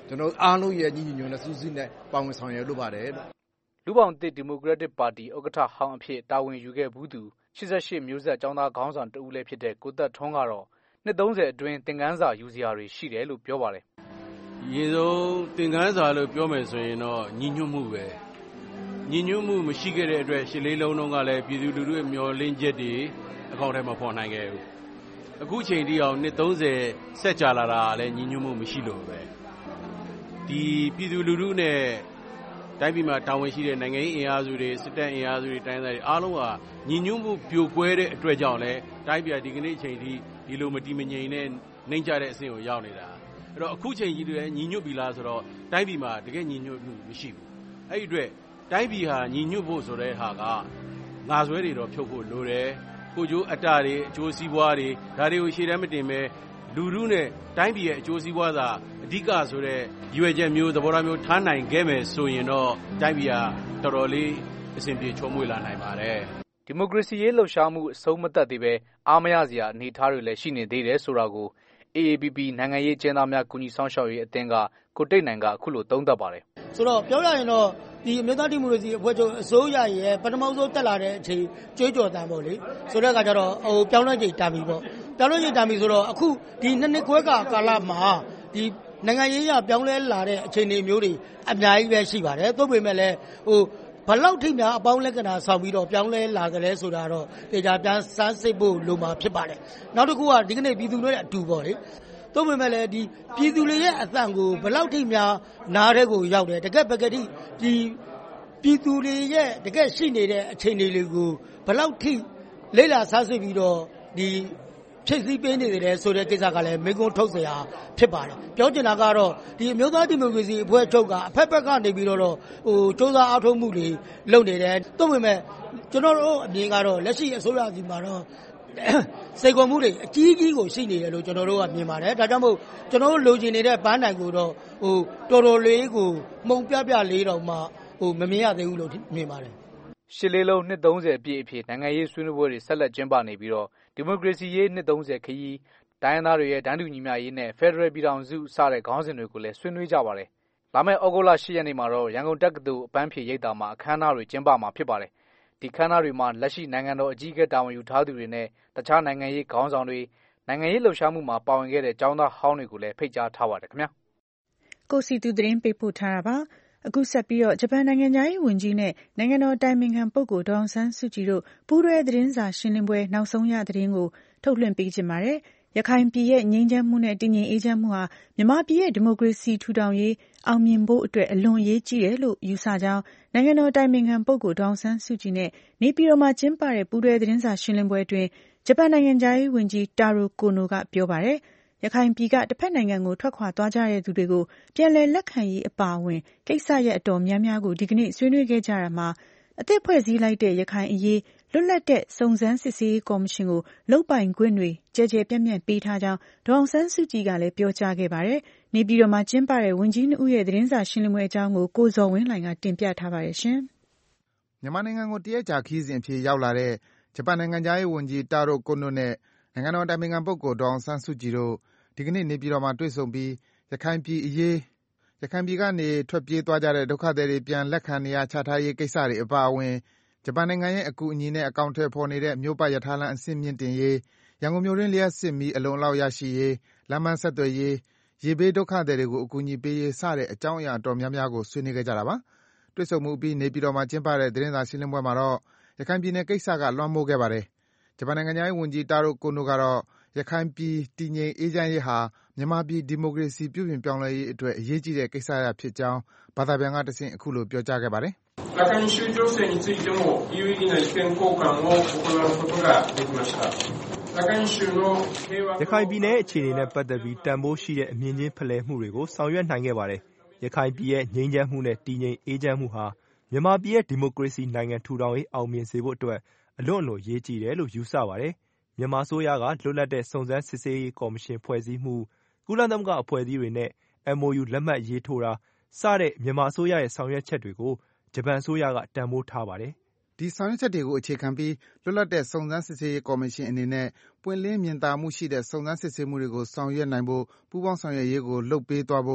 ကျွန်တော်အားလုံးရဲ့ညီညွတ်တဲ့စူးစီးနဲ့ပါဝင်ဆောင်ရွက်လုပ်ပါတယ်လို့လူပောင်သစ်ဒီမိုကရက်တစ်ပါတီဥက္ကဋ္ဌဟောင်းအဖြစ်တာဝန်ယူခဲ့ဘူးသူ88မျိုးဆက်ကျောင်းသားခေါင်းဆောင်တဦးလည်းဖြစ်တဲ့ကိုသက်ထွန်းကတော့နှစ်30အတွင်းသင်ခန်းစာယူစရာတွေရှိတယ်လို့ပြောပါတယ်။ရေဆုံးသင်ခန်းစာလို့ပြောမယ်ဆိုရင်တော့ညီညွတ်မှုပဲ။ညီညွတ်မှုမရှိခဲ့တဲ့အတွက်ရှစ်လေးလုံးကလည်းပြည်သူလူထုရဲ့မျှော်လင့်ချက်တွေအကောင့်ထဲမှာပေါ်နိုင်ခဲ့ဘူး။အခုချိန်ထိအောင်နှစ်30ဆက်ကြာလာတာလည်းညီညွတ်မှုမရှိလို့ပဲ။ဒီပြည်သူလူထုနဲ့တိုင်းပြည်မှာတာဝန်ရှိတဲ့နိုင်ငံရေးအင်အားစုတွေစစ်တပ်အင်အားစုတွေတိုင်းသားတွေအားလုံးဟာညီညွတ်မှုပြိုကွဲတဲ့အတွက်ကြောင့်လည်းတိုင်းပြည်ဒီကနေ့ချိန်ထိဒီလိုမတည်မငြိမ်နဲ့နှိမ့်ချတဲ့အဆင့်ကိုရောက်နေတာအဲ့တော့အခုချိန်ကြီးတွေညီညွတ်ပြီလားဆိုတော့တိုင်းပြည်မှာတကယ်ညီညွတ်မှုမရှိဘူးအဲ့ဒီအတွက်တိုင်းပြည်ဟာညီညွတ်ဖို့ဆိုတဲ့ဟာကငါဆွဲတွေတော့ဖြုတ်ဖို့လိုတယ်ကိုကျိုးအတတွေအကျိုးစီးပွားတွေဒါတွေကိုရှေ့တန်းမတင်ပဲလူထုနဲ့တိုင်းပြည်ရဲ့အကျိုးစီးပွားသာအဓိကဆိုတဲ့ရွေချက်မျိုးသဘောထားမျိုးထားနိုင်ခဲ့မယ်ဆိုရင်တော့တိုင်းပြည်ကတော်တော်လေးအဆင်ပြေချုံးမွေလာနိုင်ပါတယ်ဒီမိုကရေစီရေးလှုပ်ရှားမှုအဆုံးမသက်သေးပဲအားမရစရာအနေအထားတွေလည်းရှိနေသေးတယ်ဆိုတာကို AAPP နိုင်ငံရေးကျင်းသားများကူညီဆောင်ရှောက်ရေးအသင်းကကိုတိတ်နိုင်ကအခုလိုသုံးသပ်ပါတယ်ဆိုတော့ပြောရရင်တော့ဒီအမျိုးသားဒီမိုကရေစီအဖွဲ့ချုပ်အစိုးရရဲ့ပထမဆုံးတက်လာတဲ့အချိန်ကြွေးကြော်တမ်းပေါ့လေဆိုတဲ့အခါကျတော့ပြောင်းလဲချိန်တာပြီပေါ့ပြောင်းလဲချိန်တာပြီဆိုတော့အခုဒီနှစ်ခွဲကာလမှာဒီနိုင်ငံရေးရပြောင်းလဲလာတဲ့အခြေအနေမျိုးတွေအများကြီးပဲရှိပါတယ်သို့ပေမဲ့လည်းဘလောက်ထိများအပေါင်းလက္ခဏာဆောင်ပြီးတော့ပြောင်းလဲလာကြလဲဆိုတာတော့တေချာပြန်စမ်းစစ်ဖို့လိုမှာဖြစ်ပါတယ်နောက်တစ်ခုကဒီကနေ့ပြည်သူတွေနဲ့အတူပေါ့လေသို့ပေမဲ့လည်းဒီပြည်သူတွေရဲ့အသံကိုဘလောက်ထိများနားတဲ့ကိုရောက်တယ်တကယ်ပကတိဒီပြည်သူတွေရဲ့တကယ်ရှိနေတဲ့အခြေအနေတွေကိုဘလောက်ထိလေ့လာဆန်းစစ်ပြီးတော့ဒီဖြည့်ဆည်းပေးနေတယ်ဆိုတဲ့ကိစ္စကလည်းမိကုံးထုတ်เสียဖြစ်ပါတယ်ပြောချင်တာကတော့ဒီအမျိုးသားဒီမိုကရေစီအဖွဲ့ချုပ်ကအဖက်ဖက်ကနေပြီးတော့စ조사အားထုတ်မှုတွေလုပ်နေတယ်သို့ပေမဲ့ကျွန်တော်တို့အမြင်ကတော့လက်ရှိအစိုးရစီမှာတော့စိတ်ကွန်မှုတွေအကြီးကြီးကိုရှိနေတယ်လို့ကျွန်တော်တို့ကမြင်ပါတယ်ဒါကြောင့်မို့ကျွန်တော်တို့လိုချင်နေတဲ့ပန်းတိုင်ကိုတော့တော်တော်လေးကိုမှုံပြပြလေးတော့မှမမြင်ရသေးဘူးလို့မြင်ပါတယ်ရှစ်လေးလုံးနှစ်30ပြည့်အဖြစ်နိုင်ငံရေးဆွေးနွေးပွဲတွေဆက်လက်ကျင်းပနေပြီးတော့ဒီမိုကရေစီရေးနှစ်30ခရီးတိုင်းသားတွေရဲ့တန်းတူညီမျှရေးနဲ့ဖက်ဒရယ်ပြည်ထောင်စုစတဲ့ခေါင်းစဉ်တွေကိုလည်းဆွေးနွေးကြပါတယ်လာမယ့်ဩဂုတ်လ10ရက်နေ့မှာတော့ရန်ကုန်တက္ကသိုလ်အပန်းဖြေရိပ်သာမှာအခမ်းအနားတွေကျင်းပမှာဖြစ်ပါတယ်ဒီခမ်းနားတွေမှာလက်ရှိနိုင်ငံတော်အကြီးအကဲတာဝန်ယူထားသူတွေနဲ့တခြားနိုင်ငံရေးခေါင်းဆောင်တွေနိုင်ငံရေးလှုပ်ရှားမှုမှာပါဝင်ခဲ့တဲ့ကျောင်းသားဟောင်းတွေကိုလည်းဖိတ်ကြားထားပါတယ်ခင်ဗျာကိုစီတူသတင်းပေးပို့ထားတာပါအခုဆက်ပြီးတော့ဂျပန်နိုင်ငံသားရေးဝန်ကြီးနဲ့နိုင်ငံတော်တိုင်ပင်ခံပုဂ္ဂိုလ်ဒေါအောင်ဆန်းစုကြည်တို့ပူးတွဲသတင်းစာရှင်းလင်းပွဲနောက်ဆုံးရသတင်းကိုထုတ်လွှင့်ပေးကြပါတယ်ရခိုင်ပြည်ရဲ့ငြိမ်းချမ်းမှုနဲ့တည်ငြိမ်အေးချမ်းမှုဟာမြန်မာပြည်ရဲ့ဒီမိုကရေစီထူထောင်ရေးအောင်မြင်ဖို့အတွက်အလွန်အရေးကြီးတယ်လို့ယူဆကြောင်းနိုင်ငံတော်တိုင်ပင်ခံပုဂ္ဂိုလ်ဒေါအောင်ဆန်းစုကြည်နဲ့နေပြည်တော်မှာကျင်းပတဲ့ပူးတွဲသတင်းစာရှင်းလင်းပွဲအတွင်းဂျပန်နိုင်ငံသားရေးဝန်ကြီးတာရိုကိုနိုကပြောပါတယ်ရခိုင်ပြည်ကတစ်ဖက်နိုင်ငံကိုထွက်ခွာသွားကြတဲ့သူတွေကိုပြန်လည်လက်ခံရေးအပါအဝင်ကိစ္စရပ်အတော်များများကိုဒီကနေ့ဆွေးနွေးခဲ့ကြတာမှာအသစ်ဖွဲ့စည်းလိုက်တဲ့ရခိုင်အရေးလွတ်လပ်တဲ့စုံစမ်းစစ်ဆေးရေးကော်မရှင်ကိုလုပ်ပိုင်ခွင့်တွေကြဲကြဲပြန့်ပြန့်ပေးထားကြောင်းဒေါအောင်ဆန်းစုကြည်ကလည်းပြောကြားခဲ့ပါတယ်။နေပြည်တော်မှာကျင်းပတဲ့ဝန်ကြီး2ဦးရဲ့သတင်းစာရှင်းလင်းပွဲအကြောင်းကိုကိုဇော်ဝင်းလှိုင်ကတင်ပြထားပါတယ်ရှင်။မြန်မာနိုင်ငံကိုတရက်ကြာခီးစဉ်အဖြစ်ရောက်လာတဲ့ဂျပန်နိုင်ငံသားရေးဝန်ကြီးတာရိုကိုနိုနဲ့နိုင်ငံတော်တိုင်ပင်ခံပုဂ္ဂိုလ်ဒေါအောင်ဆန်းစုကြည်တို့ဒီကနေ့နေပြည်တော်မှာတွေ့ဆုံပြီးရခိုင်ပြည်အရေးရခိုင်ပြည်ကနေထွက်ပြေးသွားကြတဲ့ဒုက္ခသည်တွေပြန်လက်ခံနေရချထားရေးကိစ္စတွေအပါအဝင်ဂျပန်နိုင်ငံရဲ့အကူအညီနဲ့အကောင့်ထဲပေါ်နေတဲ့မြို့ပတ်ရထားလမ်းအဆင့်မြင့်တင်ရေးရန်ကုန်မြို့ရင်းလျှက်စစ်မီအလုံလောက်ရရှိရေးလမ်းမဆက်သွယ်ရေးရေဘေးဒုက္ခသည်တွေကိုအကူအညီပေးရေးစတဲ့အကြောင်းအရာတော်များများကိုဆွေးနွေးခဲ့ကြတာပါတွေ့ဆုံမှုပြီးနေပြည်တော်မှာကျင်းပတဲ့သတင်းစာရှင်းလင်းပွဲမှာတော့ရခိုင်ပြည်နယ်ကိစ္စကလွှမ်းမိုးခဲ့ပါတယ်ဂျပန်နိုင်ငံသားရေးဝန်ကြီးတာရိုကိုနိုကတော့ရခိုင်ပြည်တည်ငြိမ်အေးချမ်းရေးဟာမြန်မာပြည်ဒီမိုကရေစီပြုပြင်ပြောင်းလဲရေးအတွက်အရေးကြီးတဲ့ကိစ္စရပ်ဖြစ်ကြောင်းဘာသာပြန်ကတဆင့်အခုလိုပြောကြားခဲ့ပါတယ်ရခိုင်州情勢についても有意義な意見交換を行うことができましたရခိုင်ပြည်နယ်အခြေအနေနဲ့ပတ်သက်ပြီးတန်ဖိုးရှိတဲ့အမြင်ချင်းဖလှယ်မှုတွေကိုဆောင်ရွက်နိုင်ခဲ့ပါတယ်ရခိုင်ပြည်ရဲ့ငြိမ်းချမ်းမှုနဲ့တည်ငြိမ်အေးချမ်းမှုဟာမြန်မာပြည်ရဲ့ဒီမိုကရေစီနိုင်ငံထူထောင်ရေးအောင်မြင်စေဖို့အတွက်အလွန်အလွန်ရေးကြီးတယ်လို့ယူဆပါတယ်မြန်မာအစိုးရကလွတ်လပ်တဲ့စုံစမ်းစစ်ဆေးရေးကော်မရှင်ဖွဲ့စည်းမှုကုလသမဂ္ဂအဖွဲ့အစည်းတွေနဲ့ MOU လက်မှတ်ရေးထိုးတာစတဲ့မြန်မာအစိုးရရဲ့ဆောင်ရွက်ချက်တွေကိုဂျပန်အစိုးရကတန်ဖိုးထားပါတယ်ဒီဆောင်ရွက်ချက်တွေကိုအခြေခံပြီးလွတ်လပ်တဲ့စုံစမ်းစစ်ဆေးရေးကော်မရှင်အနေနဲ့ပွင့်လင်းမြင်သာမှုရှိတဲ့စုံစမ်းစစ်ဆေးမှုတွေကိုဆောင်ရွက်နိုင်ဖို့ပူးပေါင်းဆောင်ရွက်ရေးကိုလုပ်ပေးသွားဖို့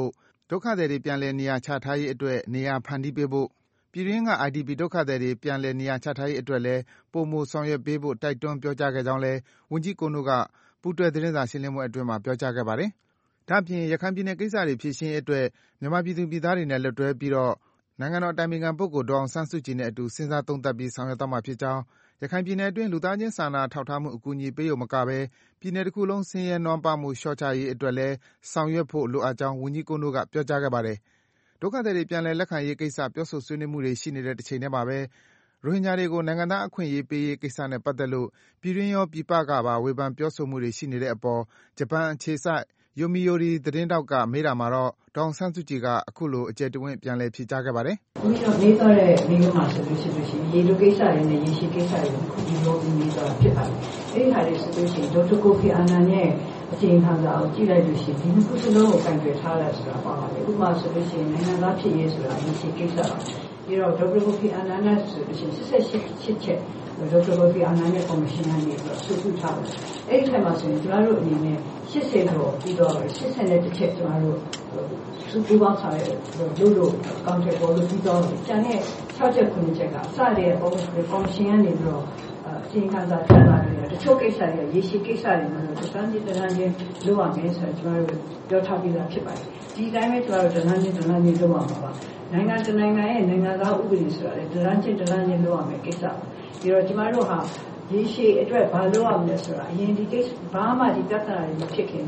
ဒုက္ခသည်တွေပြန်လည်နေရာချထားရေးအတွက်နေရာဖန်တီးပေးဖို့ပြည်တွင်းက IDP ဒုက္ခသည်တွေပြန်လည်နေရာချထားရေးအတွက်လည်းပိုမိုဆောင်ရွက်ပေးဖို့တိုက်တွန်းပြောကြားခဲ့ကြောင်းလည်းဝန်ကြီးကိုနိုကပူးတွဲသတင်းစာရှင်းလင်းပွဲအတွင်းမှာပြောကြားခဲ့ပါတယ်။ဒါ့အပြင်ရခိုင်ပြည်နယ်ကိစ္စတွေဖြေရှင်းရေးအတွက်မြန်မာပြည်သူပြည်သားတွေနဲ့လက်တွဲပြီးတော့နိုင်ငံတော်အတိုင်ပင်ခံပုဂ္ဂိုလ်ဒေါ်အောင်ဆန်းစုကြည်နဲ့အတူစဉ်းစားသုံးသပ်ပြီးဆောင်ရွက်သွားမှာဖြစ်ကြောင်းရခိုင်ပြည်နယ်အတွင်းလူသားချင်းစာနာထောက်ထားမှုအကူအညီပေးရုံမကဘဲပြည်နယ်တစ်ခုလုံးဆင်းရဲနွမ်းပါးမှုလျှော့ချရေးအတွက်လည်းဆောင်ရွက်ဖို့လိုအပ်ကြောင်းဝန်ကြီးကိုနိုကပြောကြားခဲ့ပါတယ်။ဒုက္ခသည်တွေပြန်လည်လက်ခံရေးကိစ္စပြောဆိုဆွေးနွေးမှုတွေရှိနေတဲ့တစ်ချိန်တည်းမှာပဲရိုဟင်ဂျာတွေကိုနိုင်ငံသားအခွင့်အရေးပေးရေးကိစ္စနဲ့ပတ်သက်လို့ပြည်တွင်းရောပြည်ပကပါဝေဖန်ပြောဆိုမှုတွေရှိနေတဲ့အပေါ်ဂျပန်အခြေစိုက်Yomiuri သတင်းတောက်ကမေးတာမှာတော့ဒေါ်အောင်ဆန်းစုကြည်ကအခုလိုအကျယ်တဝင့်ပြန်လည်ဖြေကြားခဲ့ပါတယ်။ဒီတော့မေးသွားတဲ့မိန်းမဆိုလို့ရှိရင်ရေလိုကိစ္စတွေနဲ့ရေရှိကိစ္စတွေကိုခုဒီလိုမေးသွားတာဖြစ်ပါတယ်။အဲဒီဟာတွေဆိုလို့ရှိရင်ဒေါက်တာကိုဖီအာနန်ရဲ့အချိန်ခံစာကိုကြည့်လိုက်လို့ရှိရင်ဒီနှစ်ခုစလုံးကိုကင်တွယ်ထားရဆိုတာပါပါတယ်။ဥပမာဆိုလို့ရှိရင်နိုင်ငံသားဖြစ်ရေးဆိုတာရေရှိကိစ္စပါ။ပြီးတော့ဒေါက်တာကိုဖီအာနန်နဲ့ဆိုလို့ရှိရင်88ချက်ဒေါက်တာကိုဖီအာနန်ရဲ့ကော်မရှင်ကနေပြီးတော့ဆွေးနွေးထားတယ်။အဲဒီထက်မှဆိုရင်ကျွန်တော်တို့အနေနဲ့80တော့ပြီးတော့81ချက်ကျွန်တော်တို့စုပူပေါင်းဆောင်ရွက်လို့ကောင်းတဲ့ပေါ်လို့ပြီးတော့ကျန်တဲ့6ချက်9ချက်ကစတဲ့ကော်မရှင်ကနေပြီးတော့အချိန်ခံစာထွက်လာတယ်တချို့ကိစ္စတွေရေရှည်ကိစ္စတွေမှာတော့တန်းချင်းလုပ်ရမယ်ဆိုတော့ကျွန်တော်တို့ပြောထားပြီးသားဖြစ်ပါတယ်ဒီတိုင်းပဲကျွန်တော်တို့တန်းချင်းလုပ်ရမှာပါနိုင်ငံတနိုင်ငံရဲ့နိုင်ငံသားဥပဒေဆိုတာလေတန်းချင်းလုပ်ရမယ်ကိစ္စပါပြီးတော့ကျွန်တော်တို့ဟာရေရှည်အတွက်ဘာလုပ်ရမလဲဆိုတာအရင်ဒီကိစ္စဘာမှဒီပြဿနာတွေမဖြစ်ခင်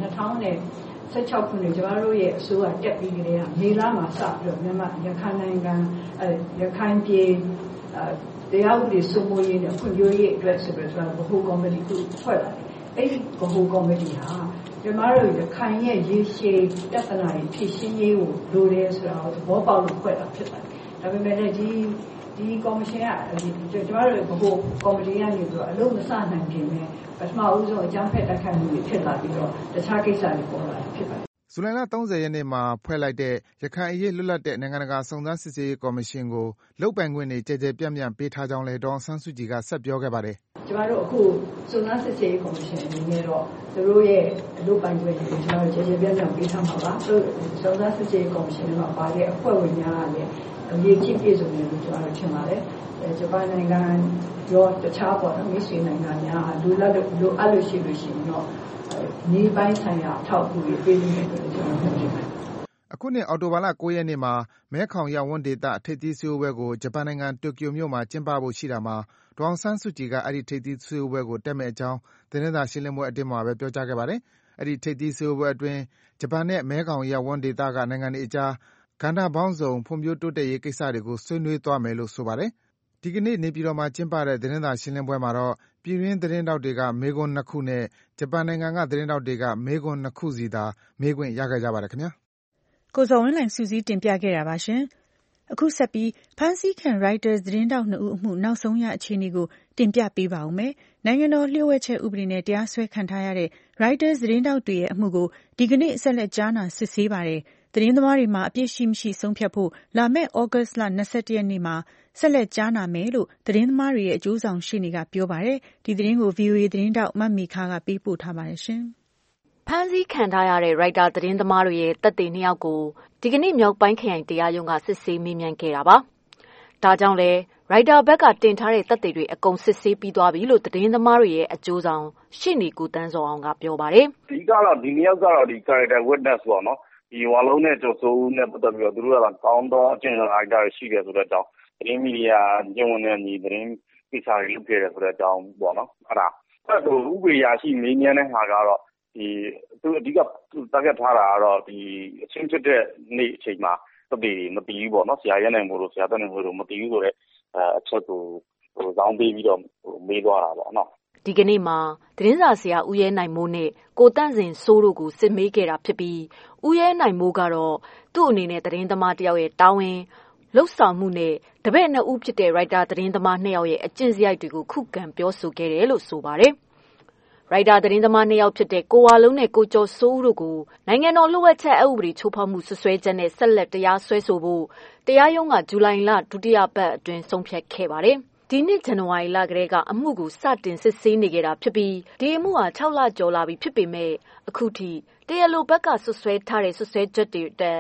2016ခုနှစ်ကျွန်တော်တို့ရဲ့အစိုးရတက်ပြီးကြတဲ့မေလမှာစပြီးတော့မြန်မာရခိုင်နိုင်ငံရခိုင်ပြည်တရားဥပဒေစိုးမိုးရေးနဲ့ဖွံ့ဖြိုးရေးအတွက်ဆိုပြီးတော့ဗဟိုကော်မတီကိုဖွဲ့လာတယ်။အဲဒီဗဟိုကော်မတီဟာကျွန်တော်တို့ရခိုင်ရဲ့ရေရှည်ပြဿနာတွေဖြေရှင်းရေးကိုလိုတယ်ဆိုတာကိုသဘောပေါက်လို့ဖွဲ့တာဖြစ်ပါတယ်။ဒါပေမဲ့လည်းဒီကော်မရှင်ကကျွန်တော်တို့ဗဟိုကော်မတီကနေပြီးတော့အလုံးမစနိုင်ခင်ပဲပထမဦးဆုံးအကြမ်းဖက်တိုက်ခိုက်မှုတွေဖြစ်လာပြီးတော့တခြားကိစ္စတွေပေါ်လာဖြစ်ပါတယ်ဇူလိုင်လ30ရက်နေ့မှာဖွဲ့လိုက်တဲ့ရခိုင်အရေးလွတ်လပ်တဲ့နိုင်ငံတကာစုံစမ်းစစ်ဆေးရေးကော်မရှင်ကိုလုတ်ပိုင်ခွင့်တွေကြဲကြဲပြန့်ပြန့်ပေးထားကြောင်းလည်းဒေါ်အောင်ဆန်းစုကြည်ကဆက်ပြောခဲ့ပါတယ်။ကျွန်တော်တို့အခုစုံစမ်းစစ်ဆေးရေးကော်မရှင်အနေနဲ့တော့သူတို့ရဲ့လုတ်ပိုင်ခွင့်တွေကျွန်တော်တို့ကြဲကြဲပြန့်ပြန့်ပေးထားမှာပါ။စုံစမ်းစစ်ဆေးရေးကော်မရှင်မှာပါတဲ့အဖွဲ့ဝင်များကလည်းအရေးကြီးပြည့်စုံတယ်လို့ကျွန်တော်တို့ထင်ပါတယ်။ဂျပန်နိုင်ငံရောတခြားပေါ်မိတ်ဆွေနိုင်ငံများလူအပ်လို့ရှိရင်တော့နေပိုင်းဆိုင်ရာထောက်ကူတွေပေးနေတယ်လို့ကျွန်တော်ပြောချင်ပါတယ်။အခုနှစ်အောက်တိုဘာလ9ရက်နေ့မှာမဲခေါင်ရပ်ဝန်းဒေသထိပ်သီးစည်းဝေးပွဲကိုဂျပန်နိုင်ငံတိုကျိုမြို့မှာကျင်းပဖို့ရှိတာမှာဒေါ်အောင်ဆန်းစုကြည်ကအဲဒီထိပ်သီးစည်းဝေးပွဲကိုတက်မဲ့အကြောင်းသတင်းစာရှင်းလင်းပွဲအတွင်းမှာပဲပြောကြားခဲ့ပါတယ်။အဲဒီထိပ်သီးစည်းဝေးပွဲအတွင်းဂျပန်နဲ့မဲခေါင်ရပ်ဝန်းဒေသကနိုင်ငံတွေအကြားကဏ္ဍပေါင်းစုံဖွံ့ဖြိုးတိုးတက်ရေးကိစ္စတွေကိုဆွေးနွေးသွားမယ်လို့ဆိုပါတယ်။ဒီကနေ့နေပြည်တော်မှာကျင်းပတဲ့သတင်းစာရှင်းလင်းပွဲမှာတော့ပြည်တွင်းသတင်းတောက်တွေကမေးခွန်း2ခုနဲ့ဂျပန်နိုင်ငံကသတင်းတောက်တွေကမေးခွန်း2ခုစီသာမေးခွင့်ရခဲ့ကြပါတယ်ခင်ဗျာကိုစောဝင်းလှိုင်စူးစီးတင်ပြခဲ့တာပါရှင်အခုဆက်ပြီးဖန်စီခံ Reuters သတင်းတောက်2ဦးအမှုနောက်ဆုံးရအခြေအနေကိုတင်ပြပေးပါဦးမယ်နိုင်ငံတော်လျှို့ဝှက်ချက်ဥပဒေနဲ့တရားစွဲခံထားရတဲ့ Reuters သတင်းတောက်တွေရဲ့အမှုကိုဒီကနေ့ဆက်လက်ကြားနာစစ်ဆေးပါတယ်သတင်းသမားတွေမှာအပြစ်ရှိမရှိဆုံးဖြတ်ဖို့လာမယ့်ဩဂတ်စ်လ21ရက်နေ့မှာဆက်လက်ကြားနာမယ်လို့သတင်းသမားတွေရဲ့အကျိုးဆောင်ရှေ့နေကပြောပါတယ်ဒီသတင်းကို VOA သတင်းတောက်မတ်မီခါကပေးပို့ထားပါတယ်ရှင်ဖမ်းဆီးခံထားရတဲ့ Reuters သတင်းသမားတွေရဲ့တပ်တွေ2ယောက်ကိုဒီကနေ့မြောက်ပိုင်းခရိုင်တရားရုံးကစစ်ဆေးမေးမြန်းခဲ့တာပါဒါကြောင့်လဲ Reuters ဘက်ကတင်ထားတဲ့တပ်တွေအကုန်စစ်ဆေးပြီးသွားပြီလို့သတင်းသမားတွေရဲ့အကျိုးဆောင်ရှေ့နေကိုတန်းစောအောင်ကပြောပါတယ်ဒီကတော့ဒီ2ယောက်ကတော့ဒီ character witness ပေါ့နော်ဒီဝါလုံးနဲ့ကျော်စိုးဦးနဲ့ပတ်သက်ပြီးတော့သူတို့ကကောင်းသောအကျင့်စာရိုက်တာရှိတယ်ဆိုတဲ့အကြောင်းသတင်းမီဒီယာကျင့်ဝတ်နဲ့ညီသတင်းကိစ္စတွေလုပ်ခဲ့တယ်ဆိုတဲ့အကြောင်းပေါ့နော်အဲ့ဒါဥပဒေရရှိမင်းမြန်းတဲ့ဟာကတော့ဒီသူအဓိကtargetထားတာကတော့ဒီအချင်းဖြစ်တဲ့နေ့အချိန်မှာတပည့်မတီးဘူးပေါ့နော်ဆရာရဲနိုင်မို့လို့ဆရာတက်နိုင်မို့လို့မတီးဘူးဆိုတဲ့အချက်ကိုဇောင်းပေးပြီးတော့မေးသွားတာပေါ့နော်ဒီကနေ့မှာသတင်းစာဆရာဦးရဲနိုင်မိုးနဲ့ကိုတန့်စင်စိုးတို့ကိုစစ်မေးခဲ့တာဖြစ်ပြီးဦးရဲနိုင်မိုးကတော့သူ့အနေနဲ့သတင်းသမားတယောက်ရဲ့တာဝန်လှုပ်ဆောင်မှုနဲ့တပည့်2ဦးဖြစ်တဲ့ Reuters သတင်းသမား2ယောက်ရဲ့အကျင့်စရိုက်တွေကိုခုခံပြောဆိုခဲ့တယ်လို့ဆိုပါတယ်Reuters သတင်းသမား2ယောက်ဖြစ်တဲ့ကိုဝါလုံးနဲ့ကိုကျော်စိုးဦးတို့ကိုနိုင်ငံတော်လျှို့ဝှက်ချက်အက်ဥပဒေချိုးဖောက်မှုဆွဆွဲချက်နဲ့ဆက်လက်တရားစွဲဆိုဖို့တရားရုံးကဇူလိုင်လဒုတိယပတ်အတွင်းဆုံးဖြတ်ခဲ့ပါတယ်ဒီနှစ်ဇန်နဝါရီလကတည်းကအမှုကိုစတင်စစ်ဆေးနေခဲ့တာဖြစ်ပြီးဒီအမှုဟာ6လကျော်လာပြီဖြစ်ပေမဲ့အခုထိတရားလိုဘက်ကဆွဆွဲထားတဲ့ဆွဆွဲချက်တွေအတွက်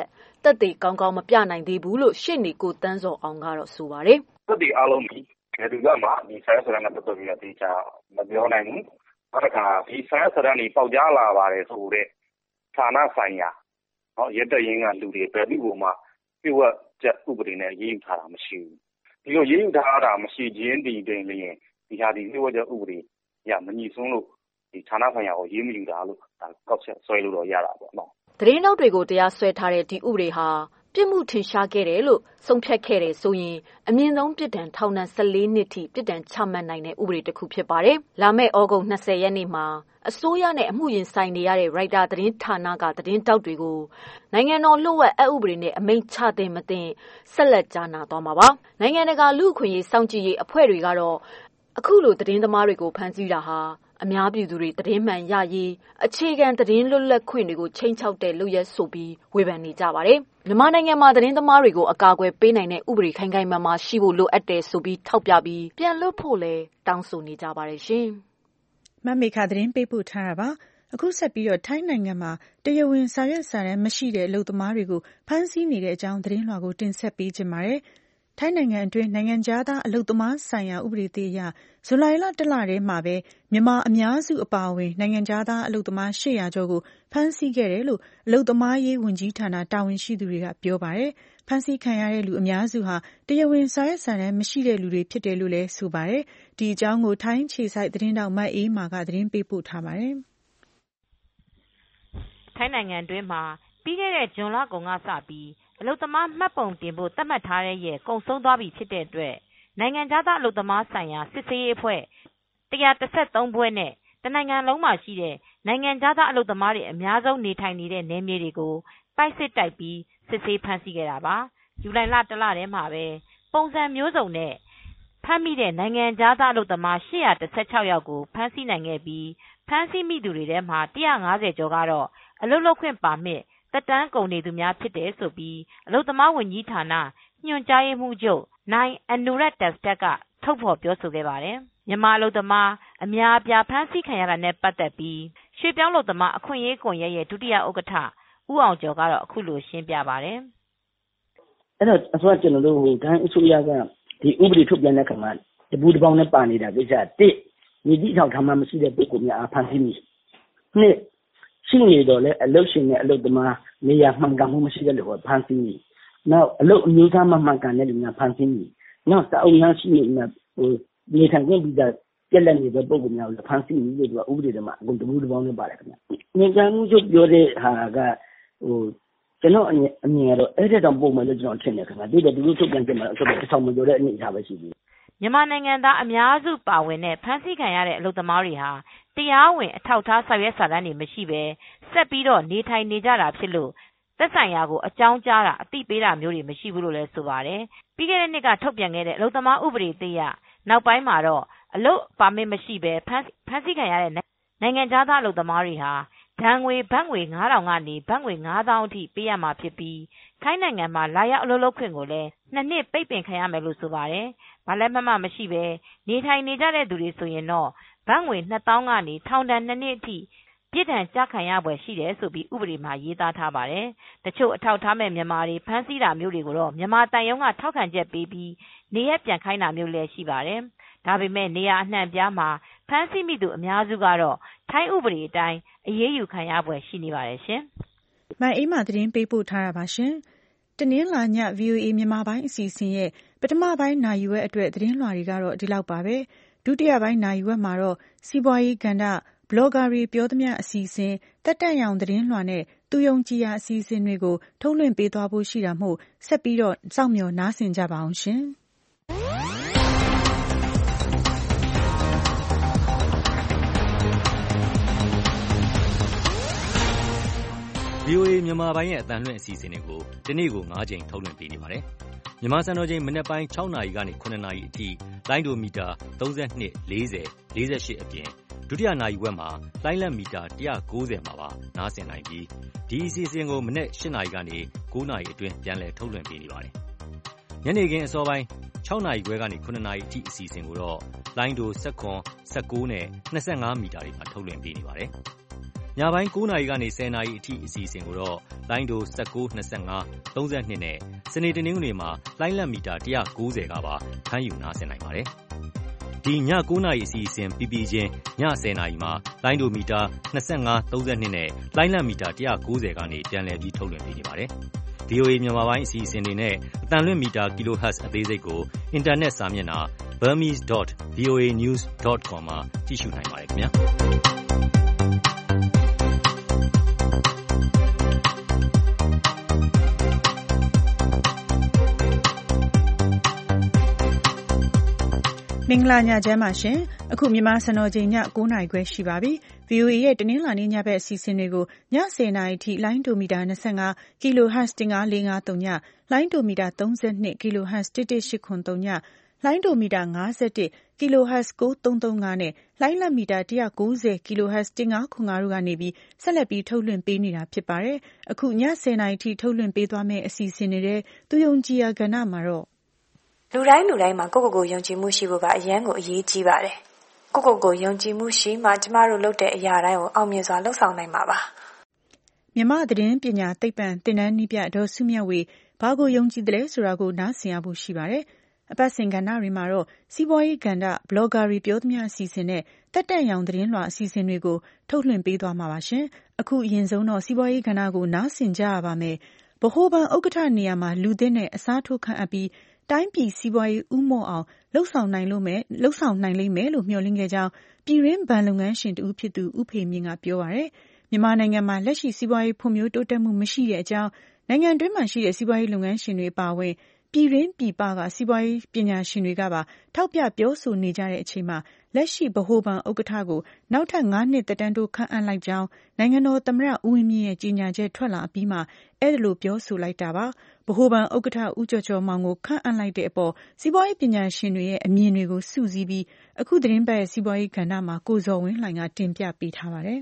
သက်သေကောင်းကောင်းမပြနိုင်သေးဘူးလို့ရှေ့နေကိုတန်းစောအောင်ကတော့ဆိုပါတယ်။သက်သေအားလုံးဒီဘယ်သူကမှဒီစာရွက်စာတမ်းနဲ့ပတ်သက်ပြီးတော့တေချာမပြောနိုင်ဘူး။နောက်တစ်ခါဒီစာရွက်စာတမ်းတွေပေါက်ကြားလာပါတယ်ဆိုတဲ့ဌာနဆိုင်ရာရဲတပ်ရင်းကလူတွေဘယ်သူ့ကိုမှပြုတ်ဝက်ချက်ဥပဒေနဲ့ရေးယူထားတာမရှိဘူး။ဒီလိုရေးယူထားတာမရှိခြင်းဒီတွင်လျင်ဒီဟာဒီပြုတ်ဝက်ချက်ဥပဒေရမညီစွန်းလို့ဒီဌာနဆိုင်ရာကိုရေးမယူတာလို့ဒါကောက်ချက်ဆွဲလို့တော့ရတာပေါ့နော်။သတင်းတောက်တွေကိုတရားစွဲထားတဲ့ဒီဥပဒေဟာပြစ်မှုထင်ရှားခဲ့တယ်လို့ဆုံးဖြတ်ခဲ့တယ်ဆိုရင်အမြင့်ဆုံးပြစ်ဒဏ်ထောင်ဒဏ်14နှစ်ထိပြစ်ဒဏ်ချမှတ်နိုင်တဲ့ဥပဒေတစ်ခုဖြစ်ပါတယ်။လာမယ့်ဩဂုတ်20ရက်နေ့မှာအစိုးရနဲ့အမှုရင်ဆိုင်နေရတဲ့ရိုက်တာသတင်းဌာနကသတင်းတောက်တွေကိုနိုင်ငံတော်လှုပ်ဝက်အဥပဒေနဲ့အမိန့်ချတဲ့မတင်ဆက်လက်ကြားနာသွားမှာပါ။နိုင်ငံတကာလူ့အခွင့်အရေးစောင့်ကြည့်ရေးအဖွဲ့တွေကတော့အခုလိုသတင်းသမားတွေကိုဖမ်းဆီးတာဟာအများပြည်သူတွေသတင်းမှန်ရရေးအခြေခံသတင်းလွတ်လပ်ခွင့်တွေကိုချိန်ချောက်တဲ့လုပ်ရက်ဆိုပြီးဝေဖန်နေကြပါတယ်။မြန်မာနိုင်ငံမှာသတင်းသမားတွေကိုအကာအကွယ်ပေးနိုင်တဲ့ဥပဒေခိုင်ခိုင်မာမာရှိဖို့လိုအပ်တယ်ဆိုပြီးထောက်ပြပြီးပြန်လွတ်ဖို့လည်းတောင်းဆိုနေကြပါတယ်ရှင်။မမေခသတင်းပေးပို့ထားတာပါ။အခုဆက်ပြီးတော့ထိုင်းနိုင်ငံမှာတရားဝင်စာရွက်စာတမ်းမရှိတဲ့အလုပ်သမားတွေကိုဖမ်းဆီးနေတဲ့အကြောင်းသတင်းလွှာကိုတင်ဆက်ပေးခြင်းပါတယ်။ထိုင်းနိုင်ငံအတွင်းနိုင်ငံခြားသားအလုပ်သမားဆိုင်ရာဥပဒေသစ်အရဇူလိုင်လ1လထဲမှာပဲမြန်မာအများစုအပါအဝင်နိုင်ငံခြားသားအလုပ်သမား800ကျော်ကိုဖမ်းဆီးခဲ့တယ်လို့အလုပ်သမားရေးဝန်ကြီးဌာနတာဝန်ရှိသူတွေကပြောပါတယ်။ဖမ်းဆီးခံရတဲ့လူအများစုဟာတရားဝင်စာရွက်စာတမ်းမရှိတဲ့လူတွေဖြစ်တယ်လို့လည်းဆိုပါတယ်။ဒီအကြောင်းကိုထိုင်းခြေစိုက်သတင်းတောက်မတ်အေးမာကသတင်းပေးပို့ထားပါတယ်။ထိုင်းနိုင်ငံတွင်းမှာပြီးခဲ့တဲ့ဇွန်လကုန်ကစပြီးအလုပ်သမားမှတ်ပုံတင်ဖို့သတ်မှတ်ထားတဲ့ရက်ကုန်ဆုံးသွားပြီဖြစ်တဲ့အတွက်နိုင်ငံခြားသားအလုပ်သမားဆိုင်ရာစစ်ဆေးရေးအဖွဲ့113ဖွဲ့နဲ့တနိုင်ငံလုံးမှာရှိတဲ့နိုင်ငံခြားသားအလုပ်သမားတွေအများဆုံးနေထိုင်နေတဲ့နယ်မြေတွေကိုပိုက်စစ်တိုက်ပြီးစစ်ဆေးဖမ်းဆီးခဲ့တာပါ။ဇူလိုင်လ1လထဲမှာပဲပုံစံမျိုးစုံနဲ့ဖမ်းမိတဲ့နိုင်ငံခြားသားအလုပ်သမား816ယောက်ကိုဖမ်းဆီးနိုင်ခဲ့ပြီးဖမ်းဆီးမိသူတွေထဲမှာ150ကျော်ကတော့အလုပ်လုပ်ခွင့်ပါမစ်သက်တမ်းကုန်နေသူများဖြစ်တယ်ဆိုပြီးအလုပ်သမားဝန်ကြီးဌာနညွှန်ကြားရေးမှူးချုပ်နိုင်အနုရတ်တက်စတက်ကထုတ်ဖော်ပြောဆိုခဲ့ပါတယ်။မြန်မာအလုပ်သမားအများအပြားဖမ်းဆီးခံရတာနဲ့ပတ်သက်ပြီးရွှေပြောင်းအလုပ်သမားအခွင့်အရေးကွန်ရက်ရဲ့ဒုတိယဥက္ကဋ္ဌဦးအောင်ကျော်ကတော့အခုလိုရှင်းပြပါတယ်။အဲ့တော့အစိုးရကျွန်တော်တို့ဒန်းအစိုးရကဒီဥပဒေထုတ်ပြန်တဲ့ခါမှာတပူတပေါင်းနဲ့ပါနေတာကိစ္စ1မြေကြီးထောက်ထားမှမရှိတဲ့ပုဂ္ဂိုလ်များအားဖမ်းဆီးမိ2ရှိနေတော့လေအလုပ်ရှင်နဲ့အလုပ်သမားနေရာမှန်ကန်မှုမရှိတဲ့လူကိုဖမ်းဆီးမိနောက်အလုပ်အမျိုးသားမှန်ကန်တဲ့လူများဖမ်းဆီးမိနောက်စာအုပ်များရှိနေနေထိုင်ခွင့်ပြီးသားပြက်လက်နေတဲ့ပုဂ္ဂိုလ်များကိုဖမ်းဆီးမိလို့ဥပဒေထဲမှာအကုန်တပူတပေါင်းနဲ့ပါတယ်ခင်ဗျ။နေကြမှုချုပ်ပြောတဲ့ဟာကကျွန်တော်အမြင်ကတော့အဲ့ဒါတော့ပုံမှန်လို့ကျွန်တော်ထင်တယ်ခင်ဗျ။ဒီတော့ဒီလိုထုတ်ပြန်ကြမှာအဆိုတော့တစ်ဆောင်မကျော်တဲ့အနေအထားပဲရှိသေးတယ်။မြန်မာနိုင်ငံသားအများစုပါဝင်တဲ့ဖမ်းဆီးခံရတဲ့အလုပ်သမားတွေဟာတရားဝင်အထောက်အထားစာရွက်စာတမ်းတွေမရှိဘဲဆက်ပြီးတော့နေထိုင်နေကြတာဖြစ်လို့သက်ဆိုင်ရာကိုအကြောင်းကြားတာအသိပေးတာမျိုးတွေမရှိဘူးလို့လည်းဆိုပါတယ်။ပြီးခဲ့တဲ့နှစ်ကထုတ်ပြန်ခဲ့တဲ့အလုပ်သမားဥပဒေသစ်ရနောက်ပိုင်းမှာတော့အလုပ်ပါမစ်မရှိဘဲဖမ်းဆီးခံရတဲ့နိုင်ငံခြားသားအလုပ်သမားတွေဟာဒဏ်ငွေဘတ်ငွေ9000ကနေဘတ်ငွေ9000အထိပေးရမှာဖြစ်ပြီးထိုင်းနိုင်ငံမှာလာရောက်အလုပ်လုပ်ခွင့်ကိုလည်း2နှစ်ပိတ်ပင်ခံရမယ်လို့ဆိုပါတယ်။ဘာလဲမှမရှိဘဲနေထိုင်နေကြတဲ့သူတွေဆိုရင်တော့ဘတ်ငွေ2000ကနေထောင်ဒဏ်2နှစ်အထိပြစ်ဒဏ်ကျခံရပွဲရှိတယ်ဆိုပြီးဥပဒေမှာရေးသားထားပါတယ်။တချို့အထောက်ထားမဲ့မြန်မာတွေဖမ်းဆီးတာမျိုးတွေကိုတော့မြန်မာတန်ယုံကထောက်ခံချက်ပေးပြီးနေရပြန်ခိုင်းတာမျိုးလည်းရှိပါတယ်။ဒါပေမဲ့နေရာအနှံ့ပြားမှာဖမ်းဆီးမိသူအများစုကတော့ထိုင်းဥပဒေအတိုင်းအရေးယူခံရပွဲရှိနေပါတယ်ရှင်။မအေးမာသတင်းပေးပို့ထားတာပါရှင်။တနင်္လာည VOA မြန်မာပိုင်းအစီအစဉ်ရဲ့ပထမပိုင်းနာရီဝက်အတွက်သတင်းလွှာတွေကတော့ဒီလောက်ပါပဲ။ဒုတိယပိုင်းနာရီဝက်မှာတော့စီးပွားရေးကဏ္ဍဘလော့ဂါတွေပြောသမျှအစီအစဉ်တက်တန့်ရောင်သတင်းလွှာနဲ့သူယုံကြည်ရာအစီအစဉ်တွေကိုထုတ်လွှင့်ပေးသွားဖို့ရှိတာမို့ဆက်ပြီးတော့စောင့်မျှော်နားဆင်ကြပါအောင်ရှင်။ VOA မြန်မာပိုင်းရဲ့အသံလွှင့်အစီအစဉ်တွေကိုဒီနေ့ကို9ကြိမ်ထုတ်လွှင့်ပေးနေပါတယ်။မြန်မာစံတော်ချိန်မနက်ပိုင်း6နာရီကနေ9နာရီအထိလိုင်းဒိုမီတာ32 40 48အပြင်ဒုတိယနာရီဝက်မှာလိုင်းလက်မီတာ190မှာပါနားဆင်နိုင်ပြီးဒီအစီအစဉ်ကိုမနက်8နာရီကနေ9နာရီအတွင်းပြန်လည်ထုတ်လွှင့်ပေးနေပါတယ်။ညနေခင်းအစောပိုင်း6နာရီခွဲကနေ9နာရီအထိအစီအစဉ်ကိုတော့လိုင်းဒို19 19နဲ့25မီတာတွေမှာထုတ်လွှင့်ပေးနေပါတယ်။ညပိုင်း9နာရီကနေ10နာရီအထိအစီအစဉ်ကိုတော့လိုင်းဒို19 25 32နဲ့စနေတနင်္ဂနွေမှာလိုင်းလက်မီတာ190ကပါဖမ်းယူနားဆင်နိုင်ပါတယ်။ဒီည9နာရီအစီအစဉ်ပြီးပြီးချင်းည10နာရီမှာလိုင်းဒိုမီတာ25 32နဲ့လိုင်းလက်မီတာ190ကနေပြန်လည်ပြီးထုတ်လွှင့်ပေးနေပါတယ်။ VOA မြန်မာပိုင်းအစီအစဉ်တွေနဲ့အတန်လွင့်မီတာ kHz အသေးစိတ်ကိုအင်တာနက်စာမျက်နှာ burmese.voanews.com မှာကြည့်ရှုနိုင်ပါတယ်ခင်ဗျာ။မင်္ဂလာညချမ်းပါရှင်။အခုမြန်မာစံတော်ချိန်ည9:00နာရီခွဲရှိပါပြီ။ VOA ရဲ့တနင်္လာနေ့ညဘက်အစီအစဉ်တွေကိုည10:00နာရီထိလိုင်းဒိုမီတာ25 kHz 15553ညလိုင်းဒိုမီတာ32 kHz 11803ညလိုင်းဒိုမီတာ51 kHz 9335နဲ့လိုင်းလက်မီတာ190 kHz 1505တို့ကနေပြီးဆက်လက်ပြီးထုတ်လွှင့်ပေးနေတာဖြစ်ပါတယ်။အခုည10:00နာရီထိထုတ်လွှင့်ပေးသွားမယ့်အစီအစဉ်တွေသူယုံကြည်ရာကဏ္ဍမှာတော့လူတိုင်းမှာကိုယ့်ကိုယ်ကိုယုံကြည်မှုရှိဖို့ကအရန်ကိုအရေးကြီးပါတယ်။ကိုယ့်ကိုယ်ကိုယုံကြည်မှုရှိမှကျမတို့လုပ်တဲ့အရာတိုင်းကိုအောင်မြင်စွာလုပ်ဆောင်နိုင်မှာပါ။မြန်မာသတင်းပညာသိပ္ပံသင်တန်းနည်းပြဒေါ်စုမြတ်ဝေဘာကိုယုံကြည်တယ်ဆိုတာကိုနားဆင်ရဖို့ရှိပါတယ်။အပတ်စဉ်ကဏ္ဍတွေမှာတော့စီးပွားရေးကဏ္ဍဘလော့ဂါတွေပြောသမျှအစီအစဉ်နဲ့တက်တန့်ရောင်သတင်းလွှာအစီအစဉ်တွေကိုထုတ်လွှင့်ပေးသွားမှာပါရှင်။အခုအရင်ဆုံးတော့စီးပွားရေးကဏ္ဍကိုနားဆင်ကြရပါမယ်။ဗဟိုဘဏ်ဥက္ကဋ္ဌနေရာမှာလူသစ်နဲ့အစားထိုးခန့်အပ်ပြီးတိုင်းပြည်စီးပွားရေးဦးမော့အောင်လှုပ်ဆောင်နိုင်လိမ့်မယ်လို့မျှော်လင့်ခဲ့ကြောင်းပြည်တွင်းဘဏ်လုပ်ငန်းရှင်တဦးဖြစ်သူဦးဖေမြင့်ကပြောပါတယ်။မြန်မာနိုင်ငံမှာလက်ရှိစီးပွားရေးဖွံ့ဖြိုးတိုးတက်မှုမရှိတဲ့အကြောင်းနိုင်ငံတွင်းမှာရှိတဲ့စီးပွားရေးလုပ်ငန်းရှင်တွေအပါအဝင်ပြည်တွင်းပြည်ပကစီးပွားရေးပညာရှင်တွေကပါထောက်ပြပြောဆိုနေကြတဲ့အချိန်မှာလက်ရှိဗဟိုဘဏ်ဥက္ကဋ္ဌကိုနောက်ထပ်9နှစ်သက်တမ်းတိုးခန့်အပ်လိုက်ကြောင်းနိုင်ငံတော်သမ္မတဦးဝင်းမြင့်ရဲ့ကြေညာချက်ထွက်လာပြီးမှအဲ့ဒါလိုပြောဆိုလိုက်တာပါဗဟိုဘဏ်ဥက္ကဋ္ဌဦးကျော်ကျော်မောင်ကိုခန့်အပ်လိုက်တဲ့အပေါ်စီးပွားရေးပညာရှင်တွေရဲ့အမြင်တွေကိုစုစည်းပြီးအခုသတင်းပတ်ရဲ့စီးပွားရေးကဏ္ဍမှာကိုဇော်ဝင်းလှိုင်ကတင်ပြပေးထားပါတယ်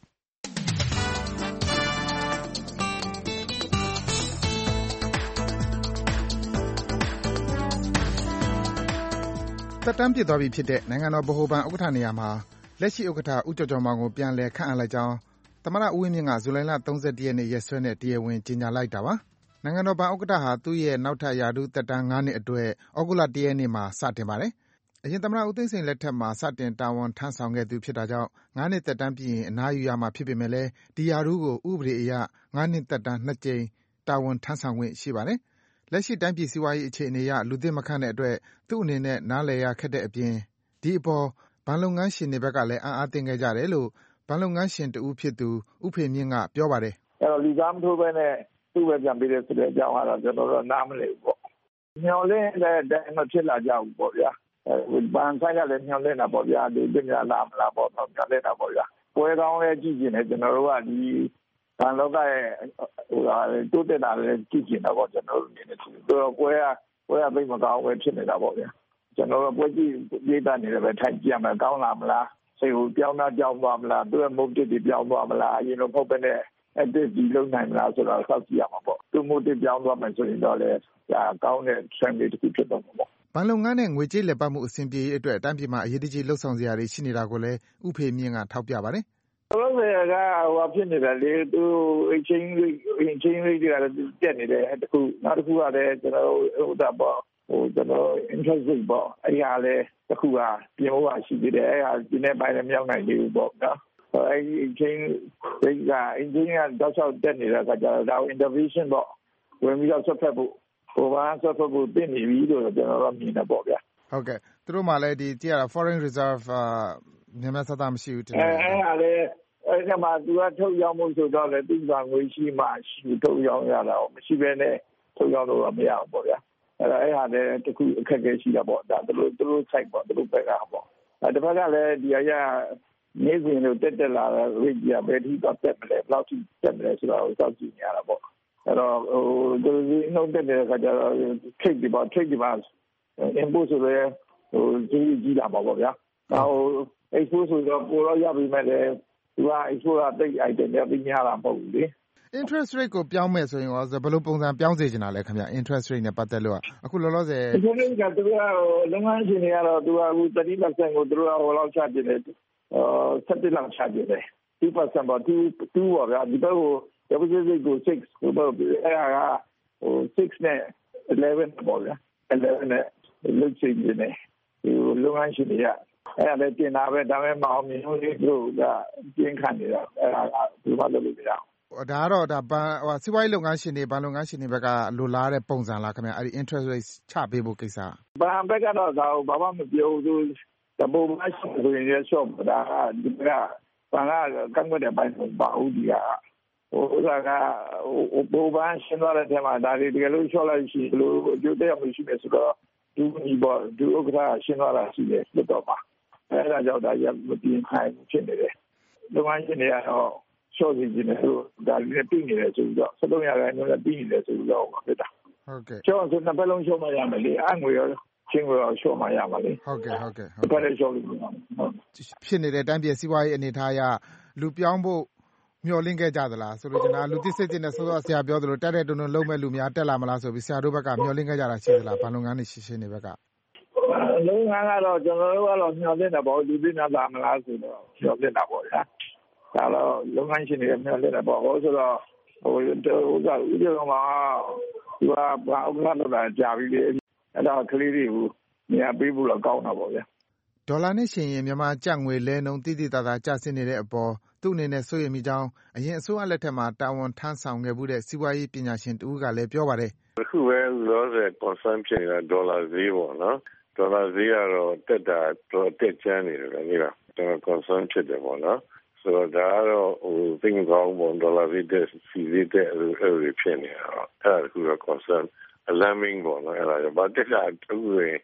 သက်တမ်းပြည့်သွားပြီဖြစ်တဲ့နိုင်ငံတော်ဗဟိုဘဏ်ဥက္ကဋ္ဌနေရာမှာလက်ရှိဥက္ကဋ္ဌဦးကျော်ကျော်မောင်ကိုပြန်လည်ခန့်အပ်လိုက်ကြောင်းသမ္မတဦးဝင်းမြင့်ကဇူလိုင်လ31ရက်နေ့ရက်စွဲနဲ့တရားဝင်ကြေညာလိုက်တာပါ။နိုင်ငံတော်ဘဏ်ဥက္ကဋ္ဌဟာသူ့ရဲ့နောက်ထပ်ရာထူးသက်တမ်း9နှစ်အတွက်ဩဂုတ်လ1ရက်နေ့မှာစတင်ပါတယ်။အရင်သမ္မတဦးသိန်းစိန်လက်ထက်မှာစတင်တာဝန်ထမ်းဆောင်ခဲ့သူဖြစ်တာကြောင့်9နှစ်သက်တမ်းပြည့်ရင်အနားယူရမှာဖြစ်ပေမဲ့လည်းဒီရာထူးကိုဥပဒေအရ9နှစ်သက်တမ်း2ကြိမ်တာဝန်ထမ်းဆောင်ခွင့်ရှိပါတယ်။လက်ရှိတိုင်းပြည်စီးပွားရေးအခြေအနေအရလူသစ်မခန့်တဲ့အတွက်သူ့အနေနဲ့နားလည်ရခက်တဲ့အပြင်ဒီအပေါ်ဘဏ်လုပ်ငန်းရှင်တွေဘက်ကလည်းအားသင့်ခဲ့ကြတယ်လို့ဘဏ်လုပ်ငန်းရှင်တဦးဖြစ်သူဦးဖေမြင့်ကပြောပါတယ်။အဲ့တော့လူသားမထိုးပဲနဲ့သူ့ပဲပြန်ပေးတယ်ဆိုတဲ့အကြောင်းကတော့ကျွန်တော်တို့နားမလည်ဘူးပေါ့။ညှော်လင့်တဲ့အတိုင်းမဖြစ်လာကြဘူးပေါ့ဗျာ။ဘဏ်ဆိုင်ကလည်းညှော်လင့်တာပေါ့ဗျာ။ဒီပညာလာမလားပေါ့ညှော်လင့်တာပေါ့ဗျာ။ပွဲကောင်းလည်းကြည့်ကျင်တယ်ကျွန်တော်တို့ကဒီဘဏ်လောကရဲ့တိုးတက်တာလည်းကြည့်ကျင်တာပေါ့ကျွန်တော်တို့အနေနဲ့ဆိုတော့ပွဲကသိမကောင်းပဲဖြစ်နေတာပေါ့ဗျာကျွန်တော်တို့ပွဲကြည့်ရေးတာနေတယ်ပဲထိုင်ကြည့်ရမယ်ကောင်းလာမလားစိတ်ကိုပြောင်းသွားမလားသူ့ရဲ့ motive တွေပြောင်းသွားမလားအရင်လိုဖုတ်ပဲနဲ့ active ဒီလုပ်နိုင်မလားဆိုတော့စောင့်ကြည့်ရမှာပေါ့သူ့ motive ပြောင်းသွားမယ်ဆိုရင်တော့လည်းဒါကောင်းတဲ့ trend တွေတစ်ခုဖြစ်တော့မှာပေါ့ဘဏ်လုပ်ငန်းနဲ့ငွေကြေးလက်ပတ်မှုအဆင်ပြေရေးအတွက်တိုင်းပြည်မှာအရေးတကြီးလှုပ်ဆောင်စရာတွေရှိနေတာကိုလည်းဥဖေမြင့်ကထောက်ပြပါတယ်လောဆယ်ကဖြစ်နေတယ်လေသူ exchange rate တွေကလည်းတက်နေတယ်တခုနောက်တစ်ခုကလည်းကျွန်တော်ကျွန်တော် interest rate ပေါ့အဲ့ဟာလည်းတခုကပြင်ဖို့ရှိသေးတယ်အဲ့ဟာဒီနေ့ပိုင်းလည်းမရောက်နိုင်သေးဘူးပေါ့နော်အဲ့ exchange rate က exchange ကတော့ဆောက်တက်နေတဲ့အခါကျတော့ဒါ intervention ပေါ့ဝင်ပြီးတော့ဆွတ်ဖက်ဖို့ဟိုဘာဆွတ်ဖက်ဖို့ပြင်နေပြီလို့ကျွန်တော်တို့မြင်တယ်ပေါ့ဗျာဟုတ်ကဲ့သူတို့မှလည်းဒီကြည့်ရတာ foreign reserve မြန်မာစသားမရှိဘူးတင်အဲ့ဟာလည်းအဲ့ဒီမှာသူကထုတ်ရောင်းမှုဆိုတော့လေသူကငွေရှိမှရှိထုတ်ရောင်းရတာမရှိဘဲနဲ့ထုတ်ရောင်းလို့မရဘူးပေါ့ဗျာအဲ့ဟာလည်းတခုအခက်အခဲရှိတာပေါ့ဒါသူတို့ site ပေါ့သူတို့ဘက်ကပေါ့တစ်ဖက်ကလည်းဒီအရာနေစဉ်လို့တက်လာတဲ့ rate ကဘယ်ထိတော့တက်မလဲဘယ်လောက်ထိတက်မလဲဆိုတော့စောင့်ကြည့်နေရတာပေါ့အဲ့တော့သူနှုတ်တက်တဲ့အခါကျတော့ trade ဒီမှာ import ဆိုလည်းကြီးလာမှာပေါ့ဗျာနောက် export ဆိုတော့ပိုတော့ရပြီမဲ့လည်းသူက export ကတိတ် item တွေပြညားတာမဟုတ်ဘူးလေ interest rate ကိုပြောင်းမယ်ဆိုရင်ရောဘယ်လိုပုံစံပြောင်းစေချင်တာလဲခင်ဗျ interest rate နဲ့ပတ်သက်လို့အခုလောလောဆယ်ဒီနေ့ကသူကလုပ်ငန်းရှင်တွေကတော့သူကအခု 30% ကိုသူတို့ကဟိုလောက်ချပြတယ်17လောက်ချပြတယ် 2% ပေါ့2ပေါ့ဗျာဒီဘက်ကို deposit rate ကို6ဟိုဘက်အဲ့ဒါက6နဲ့11ပေါ့ဗျာ11နဲ့လုတ်ချင်နေတယ်ဒီလုပ်ငန်းရှင်တွေကအဲ့ဒါလည်းတင်တာပဲဒါပေမဲ့မအောင်မြင်လို့တို့ကပြင်းခံနေတာအဲ့ဒါကဒီမှာလုပ်လို့မရအောင်ဒါကတော့ဒါဘန်စီးပွားရေးလုပ်ငန်းရှင်တွေဘဏ်လုပ်ငန်းရှင်တွေဘက်ကလိုလားတဲ့ပုံစံလားခင်ဗျအဲ့ဒီ interest rate ချပေးဖို့ကိစ္စဘဏ်ဘက်ကတော့ဒါဘာမှမပြောဘူးတပုံမရှိဆိုရင်လည်း shop ဒါကဒီကဘာကကန့်ကွက်တဲ့ပိုင်းပါဦးဒီကဟိုကဘိုးဘန်းရှင်းသွားတဲ့ထဲမှာဒါတွေတကယ်လို့ short လိုက်ရှိလို့အကျိုးသက်ရောက်မှုရှိနေဆိုတော့ဒီဥက္ကဋ္ဌရှင်းသွားတာရှိတယ်လို့တော့ပါအဲ့ဒါကြောင့်ဒါရမပြင်းခိုင်းဖြစ်နေတယ်လုပ်ငန်းရှင်တွေကတော့ short စီနေလို့ဒါလည်းပြီးနေတယ်ဆိုတော့73%နဲ့ပြီးနေတယ်ဆိုတော့ဖြစ်တာဟုတ်ကဲ့ကျောင်းဆိုနှစ်ပတ်လုံးရှော့မှရမယ်လေအငွေရောချင်းကိုရောရှော့မှရမှာလေဟုတ်ကဲ့ဘယ်လိုရှော့လို့ဖြစ်နေတဲ့တိုင်းပြည်စီးပွားရေးအနေထားအရလူပြောင်းဖို့မျှော်လင့်ခဲ့ကြသလားဆိုလို့ကျွန်တော်လူသိစိတ်နဲ့စောစောဆရာပြောသလိုတက်တဲ့တုံတုံလုံးမဲ့လူများတက်လာမလားဆိုပြီးဆရာတို့ဘက်ကမျှော်လင့်ခဲ့ကြတာရှိသလားဘာလုပ်ငန်းတွေရှင်းနေဘက်ကလုပ်ငန်းကတော့ကျွန်တော်တို့ကတော့မျှော်လင့်တာပေါ့လူသိများလာမလားဆိုတော့မျှော်လင့်တာပေါ့ဗျာဒါတော့လုပ်ငန်းရှင်တွေမျှော်လင့်တာပေါ့ဆိုတော့ဟိုဥစ္စာဥပဒေမှာသူကဘာဥပဒေလုပ်တာကြာပြီလေအဲ့ဒါကလေးတွေကိုနေရာပေးဖို့တော့ကောင်းတာပေါ့ဗျာဒေါ်လာနဲ့ရှင်ရင်မြန်မာကျပ်ငွေလဲနှုန်းတိတိတသားကျဆင်းနေတဲ့အပေါ်သူ့အနေနဲ့စိုးရိမ်မိကြောင်းအရင်အစိုးရလက်ထက်မှာတာဝန်ထမ်းဆောင်ခဲ့မှုတဲ့စီးပွားရေးပညာရှင်တဦးကလည်းပြောပါတယ်အခုပဲလောဆယ် concern ဖြစ်နေတာဒေါ်လာဈေးပေါ့နော်ဒေါ်လာဈေးကတော့တက်တာတော့တက်ကျန်းနေတယ်လေနော်ကျွန်တော် concern ဖြစ်တယ်ပေါ့နော်ဆိုတော့ဒါကတော့သိငကောင်းပေါ့ဒေါ်လာဈေးတက်စီဈေးတက်အဲ့လိုဖြစ်နေတာတော့အဲ့ဒါကူတော့ concern alarming ပေါ့နော်အဲ့ဒါဘာတက်တာအခုရင်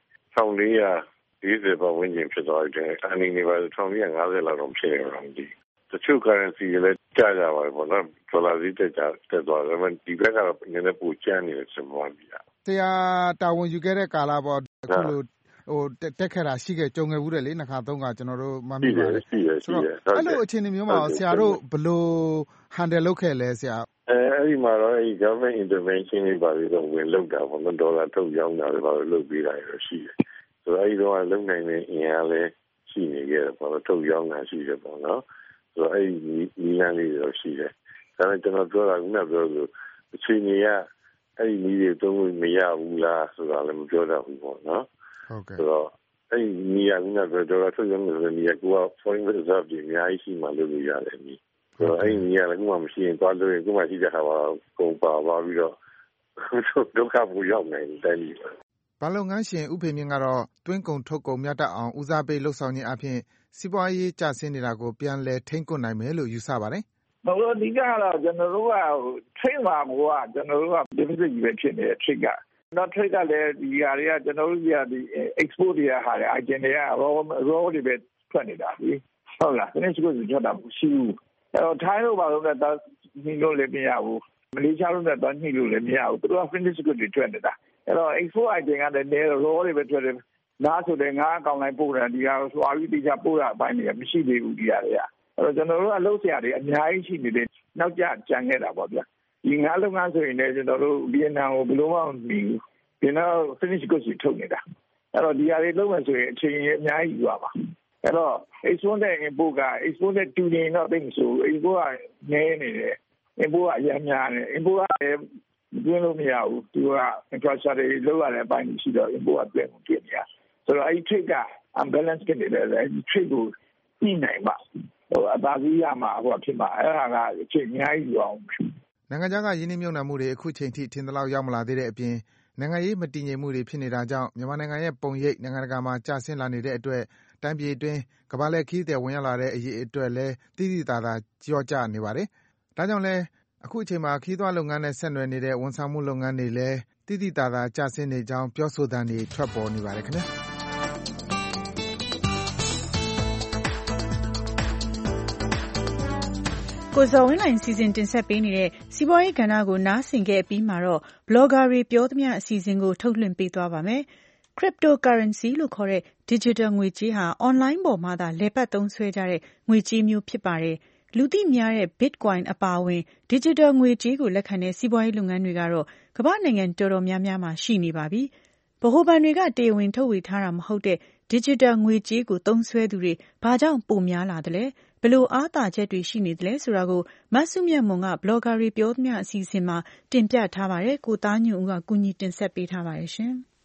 1440ပတ်ဝန်းကျင်ဖြစ်သွားတယ်အနည်းငယ်ပါ1450လောက်တော့ဖြစ်နေတော့ဒီတချို့ currency တွေလည်းကျကြပါပေါ့နော်ဒေါ်လာဈေးတက်သွားတယ်ဒီဘက်ကတော့နည်းနည်းပိုကျန်းနေတယ်ဆိုမှပြရဆရာတာဝန်ယူခဲ့တဲ့ကာလပေါ့အခုလိုတက်ခဲ့တာရှိခဲ့ကြုံခဲ့ဘူးတယ်လေနှစ်ခါသုံးခါကျွန်တော်တို့မှတ်မိပါတယ်ရှိတယ်အဲ့လိုအခြေအနေမျိုးမှာဆရာတို့ဘယ်လို handle လုပ်ခဲ့လဲဆရာအဲ့ဒီမှာတော့government intervention တွေပါပြီးတော့ဝင်လုပ်တာပေါ့နော်ဒေါ်လာထုတ်ရောင်းတာတွေပါလို့လုပ်ပေးတာရရှိတယ်ဆိုတော့အဲ့ဒီတော့လုံနိုင်တဲ့အင်အားလည်းရှိနေခဲ့တယ်ပေါ့နော်ထုတ်ရောင်းတာရှိတယ်ပေါ့နော်ဆိုတော့အဲ့ဒီနီးလန်းလေးတွေရှိတယ်ဒါနဲ့ကျွန်တော်ပြောတာကပြောလို့အချိန်ကြီးကအဲ့ဒီနီးတွေသုံးလို့မရဘူးလားဆိုတာလည်းမပြောတတ်ဘူးပေါ့နော်ဟုတ်ကဲ့ဆိုတော့အဲ့ဒီနီးရကဒေါ်လာထုတ်ရောင်းတဲ့နီးက foreign reserve တွေအများကြီးရှိမှလုပ်လို့ရတယ်နီးဆိုတော့အဲ့ဒီနီးကလည်းမှမရှိရင်သွားလို့ရင်မှရှိတဲ့ဟာပါကုန်ပါပြီးတော့ဒုက္ခပူရောက်နေတယ်နီးဘာလုပ်ငန်းရှင်ဥဖေမြင့်ကတော့တွင်းကုန်ထုတ်ကုန်မြတ်တအောင်ဦးစားပေးလှုပ်ဆောင်ခြင်းအပြင်စီးပွားရေးကျဆင်းနေတာကိုပြန်လည်ထိန်းကွပ်နိုင်မယ်လို့ယူဆပါတယ်။ဘာလို့ဒီကတော့ကျွန်တော်တို့က train မှာကကျွန်တော်တို့က deficit ကြီးပဲဖြစ်နေတဲ့ trick ကနော် trick ကလည်းဒီဟာတွေကကျွန်တော်တို့ကဒီ export တွေကဟာတွေ item တွေက raw တွေပဲထွက်နေတာလीဟုတ်လား finish goods တွေထွက်တာမရှိဘူး။အဲ့တော့ထိုင်းတို့ဘာလို့လဲတော့ညှိလို့လည်းမရဘူး။မလေးရှားတို့လည်းတော့ညှိလို့လည်းမရဘူး။သူတို့က finish goods တွေထွက်နေတာ။အဲ့တော့ export item ကလည်း raw တွေပဲထွက်တယ်နားဆိုတဲ့ငါးအကောင်လိုက်ပို့တာဒီဟာဆိုအပြီးတိကျပို့တာအပိုင်းတွေကမရှိသေးဘူးဒီဟာတွေကအဲ့တော့ကျွန်တော်တို့ကလှုပ်ရှားတွေအများကြီးရှိနေတယ်နောက်ကျကြံခဲ့တာပေါ့ဗျာဒီငါးလုပ်ငန်းဆိုရင်လည်းကျွန်တော်တို့ဗီယက်နမ်ကိုဘယ်လိုမှမပြီးဘူးဒီနောက် finish goods တွေထုတ်နေတာအဲ့တော့ဒီဟာတွေလုပ်မယ်ဆိုရင်အချိန်ကြီးအများကြီးယူရပါအဲ့တော့ export နဲ့ import က export နဲ့တူနေတော့သိမဆို import ကနည်းနေတယ် import ကအများများတယ် import ကလည်းတွင်းလို့မရဘူးသူက infrastructure တွေလုပ်ရတဲ့အပိုင်းရှိတော့ import ကတွင်းကုန်ဖြစ်နေတာဆိုတော့အဲ့ဒီ trade က unbalance ဖြစ်နေတယ်အဲ့ဒီ trade ကိုပြီးနိုင်ပါအသာစီးရမှာဖြစ်မှာအဲ့ဒါကအချိန်အများကြီးယူအောင်နိုင်ငံခြားကယင်းနှိမ့်မြုပ်နှံမှုတွေအခုချိန်ထိထင်သလောက်ရောက်မလာသေးတဲ့အပြင်နိုင်ငံရေးမတည်ငြိမ်မှုတွေဖြစ်နေတာကြောင့်မြန်မာနိုင်ငံရဲ့ပုံရိပ်နိုင်ငံတကာမှာကျဆင်းလာနေတဲ့အတွက်တိုင်းပြည်အတွင်းကမ္ဘာလှည့်ခရီးသည်ဝင်ရောက်လာတဲ့အရေးအတွက်လည်းတိတိကျကျကျနေပါတယ်။ဒါကြောင့်လဲအခုအချိန်မှာခရီးသွားလုပ်ငန်းနဲ့ဆက်နွယ်နေတဲ့ဝန်ဆောင်မှုလုပ်ငန်းတွေလည်းတိတိကျကျဆင်းနေကြောင်းပြောဆိုသံတွေထွက်ပေါ်နေပါတယ်ခင်ဗျာ။ကိုဇော်ဝင်းလှိုင်စီစဉ်တင်ဆက်ပေးနေတဲ့စီးပွားရေးကဏ္ဍကိုနားဆင်ခဲ့ပြီးမှတော့ blogger တွေပြောသမျှအစီအစဉ်ကိုထုတ်လွှင့်ပေးသွားပါမယ်။ Cryptocurrency လို့ခေါ်တဲ့ digital ငွေကြေးဟာ online ပေါ်မှာသာလည်ပတ်သုံးစွဲကြတဲ့ငွေကြေးမျိုးဖြစ်ပါတယ်။လူသိများတဲ့ Bitcoin အပါအဝင် digital ငွေကြေးကိုလက်ခံတဲ့စီးပွားရေးလုပ်ငန်းတွေကတော့ကမ္ဘာ့နိုင်ငံတော်တော်များများမှာရှိနေပါပြီ။ဗဟိုဘဏ်တွေကတရားဝင်ထုတ်ဝေထားတာမဟုတ်တဲ့ digital ငွေကြေးကိုသုံးစွဲသူတွေဘာကြောင့်ပိုများလာသလဲ။ဘယ်လိုအားသာချက်တွေရှိနေသလဲဆိုတာကိုမဆုမြတ်မွန်ကဘလော့ဂါတွေပြောသမျှအစီအစဉ်မှာတင်ပြထားပါတယ်။ကိုသားညွန့်ဦးကကူညီတင်ဆက်ပေးထားပါတယ်ရှင်။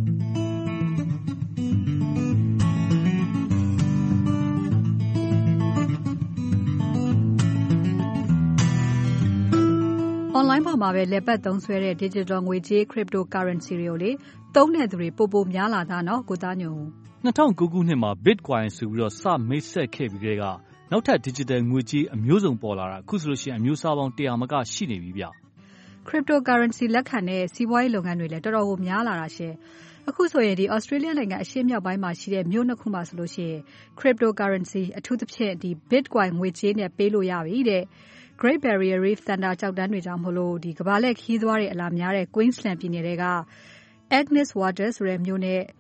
အွန်လိုင်းပေါ်မှာပဲလက်ပတ်သုံးစွဲတဲ့ digital ငွေကြေး cryptocurrency တွေကိုလေသုံးတဲ့သူတွေပိုများလာတာနော်ကိုသားညွန့်ဦး 2009ခုနှစ်မှာ Bitcoin ဆိုပြီးတော့စမိတ်ဆက်ခဲ့ပြီးတဲ့ကနောက်ထပ် digital ငွေကြေးအမျိုးစုံပေါ်လာတာအခုဆိုလို့ရှိရင်အမျိုးအစားပေါင်း100 မကရှိနေပြီဗျ။ cryptocurrency လက်ခံတဲ့စီးပွားရေးလုပ်ငန်းတွေလည်းတော်တော်ကိုများလာတာရှင်။အခုဆိုရင်ဒီ Australia နိုင်ငံအရှေ့မြောက်ပိုင်းမှာရှိတဲ့မြို့နှစ်ခုမှာဆိုလို့ရှိရင် cryptocurrency အထူးသဖြင့်ဒီ Bitcoin ငွေကြေးနဲ့ပေးလို့ရပြီတဲ့။ Great Barrier Reef သန္တာကျောက်တန်းတွေကြောင့်မို့လို့ဒီကမ္ဘာလှည့်ခရီးသွားတွေအလားများတဲ့ Queensland ပြည်နယ်တွေက Agnes Water ဆိုတဲ့မြို့နဲ့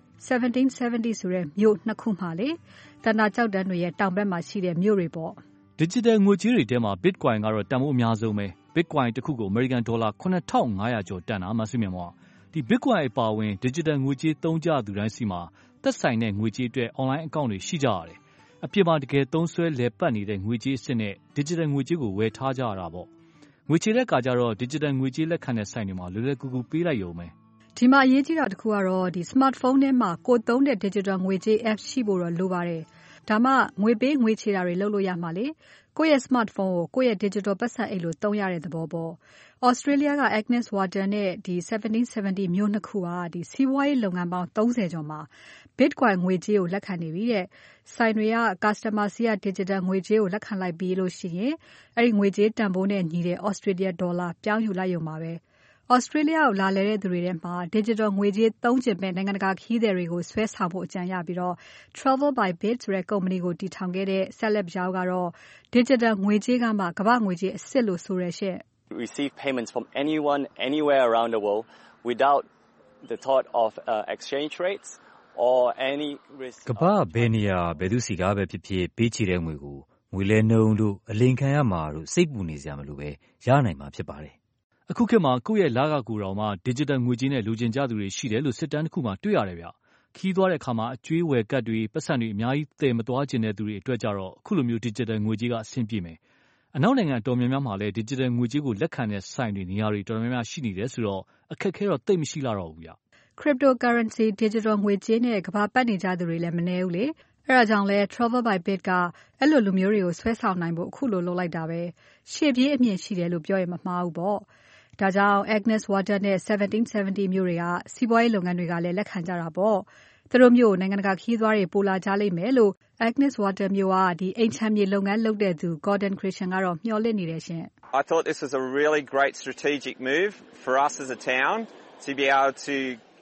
1770ဆိုတဲ့မြို့နှစ်ခုမှာလေသန္တာကျောက်တန်းတွေရဲ့တောင်ဘက်မှာရှိတဲ့မြို့တွေပေါ့။ Digital ငွေကြေးတွေထဲမှာ Bitcoin ကတော့တန်ဖိုးအများဆုံးပဲ။ Bitcoin တစ်ခုကို American Dollar 9500ကျော်တန်တာမှသိမြင်ပေါ့။ဒီ Bitcoin အပါအဝင် Digital ငွေကြေးသုံးကြသူတိုင်းစီမှာသက်ဆိုင်တဲ့ငွေကြေးအတွက် online account တွေရှိကြရတယ်။အပြင်မှာတကယ်သုံးစွဲလည်ပတ်နေတဲ့ငွေကြေးအစစ်နဲ့ Digital ငွေကြေးကိုဝယ်ထားကြရတာပေါ့။ငွေချေတဲ့အခါကျတော့ Digital ငွေကြေးလက်ခံတဲ့ဆိုင်တွေမှာလွယ်လွယ်ကူကူပေးလိုက်ရုံပဲ။ဒီမှာအရေးကြီးတာတစ်ခုကတော့ဒီ smartphone ထဲမှာကိုယ်သုံးတဲ့ digital ငွေကြေး app ရှိဖို့တော့လိုပါတယ်။ဒါမှငွေပေးငွေချေတာတွေလုပ်လို့ရမှာလေ။ကိုယ့်ရဲ့ smartphone ကိုကိုယ့်ရဲ့ digital ပတ်စံအိတ်လို့သုံးရတဲ့သဘောပေါ့။ Australia က Agnes Water နဲ့ဒီ1770မြို့နှစ်ခုကဒီစီးပွားရေးလုပ်ငန်းပေါင်း30ကျော်မှာ Bitcoin ငွေကြေးကိုလက်ခံနေပြီတဲ့။ဆိုင်တွေက customer စီက digital ငွေကြေးကိုလက်ခံလိုက်ပြီးလို့ရှိရင်အဲ့ဒီငွေကြေးတန်ဖိုးနဲ့ညီတဲ့ Australia dollar ပြောင်းယူလိုက်ရုံပါပဲ။ Australia ကိုလာလည်တဲ့သူတွေထဲမှာ digital ငွေကြေးသုံးကျင်မဲ့နိုင်ငံတကာခရီးသည်တွေကိုဆွဲဆောင်ဖို့အကြံရပြီးတော့ Travel by Bit ဆိုတဲ့ကုမ္ပဏီကိုတည်ထောင်ခဲ့တဲ့ Caleb Yao ကတော့ digital ငွေကြေးကမှကမ္ဘာ့ငွေကြေးအစစ်လို့ဆိုရရှင့်။ receive payments from anyone anywhere around the world without the thought of exchange rates or any risk ကမ္ဘာဘယ်နေရာဘယ်သူစီကပဲဖြစ်ဖြစ်ပေးချေတဲ့ငွေကိုငွေလဲနှုန်းတို့အလိမ်ခံရမှာတို့စိတ်ပူနေစရာမလိုပဲရနိုင်မှာဖြစ်ပါတယ်။အခုခေတ်မှာကိုယ့်ရဲ့လကကူတော်မှာ digital ငွေကြေးနဲ့လူကျင်ကြသူတွေရှိတယ်လို့စစ်တမ်းတစ်ခုမှတွေ့ရတယ်ဗျ။ခီးသွားတဲ့အခါမှာအကျွေးဝယ်ကတ်တွေပတ်စံတွေအများကြီးတည်မသွားခြင်းတဲ့သူတွေအတွက်ကြတော့အခုလိုမျိုး digital ငွေကြေးကအဆင်ပြေမယ်။အနောက်နိုင်ငံတော်များများမှာလည်း digital ငွေကြေးကိုလက်ခံတဲ့ဆိုင်တွေနေရာတွေတော်တော်များများရှိနေတယ်ဆိုတော့အခက်ခဲတော့သိပ်မရှိလာတော့ဘူးဗျ။ Cryptocurrency digital ငွေကြေးနဲ့ကမ္ဘာပတ်နေကြသူတွေလည်းမနည်းဘူးလေ။အဲ့ဒါကြောင့်လဲ Travel by Bit ကအဲ့လိုလူမျိုးတွေကိုဆွဲဆောင်နိုင်ဖို့အခုလိုလုပ်လိုက်တာပဲ။ရှေ့ပြေးအမြင်ရှိတယ်လို့ပြောရင်မမှားဘူးပေါ့။ဒါကြောင့် Agnes Water နဲ့1770မြို့တွေကစီးပွားရေးလုပ်ငန်းတွေကလည်းလက်ခံကြတာပေါ့။သူတို့မျိုးနိုင်ငံတကာခရီးသွားတွေပိုလာကြလိမ့်မယ်လို့ Agnes Water မျိုးကဒီအိမ်ချမ်းမြေလုပ်ငန်းလုပ်တဲ့သူ Gordon Christian ကတော့မျှော်လင့်နေတယ်ရှင်။ I thought this was a really great strategic move for us as a town to be able to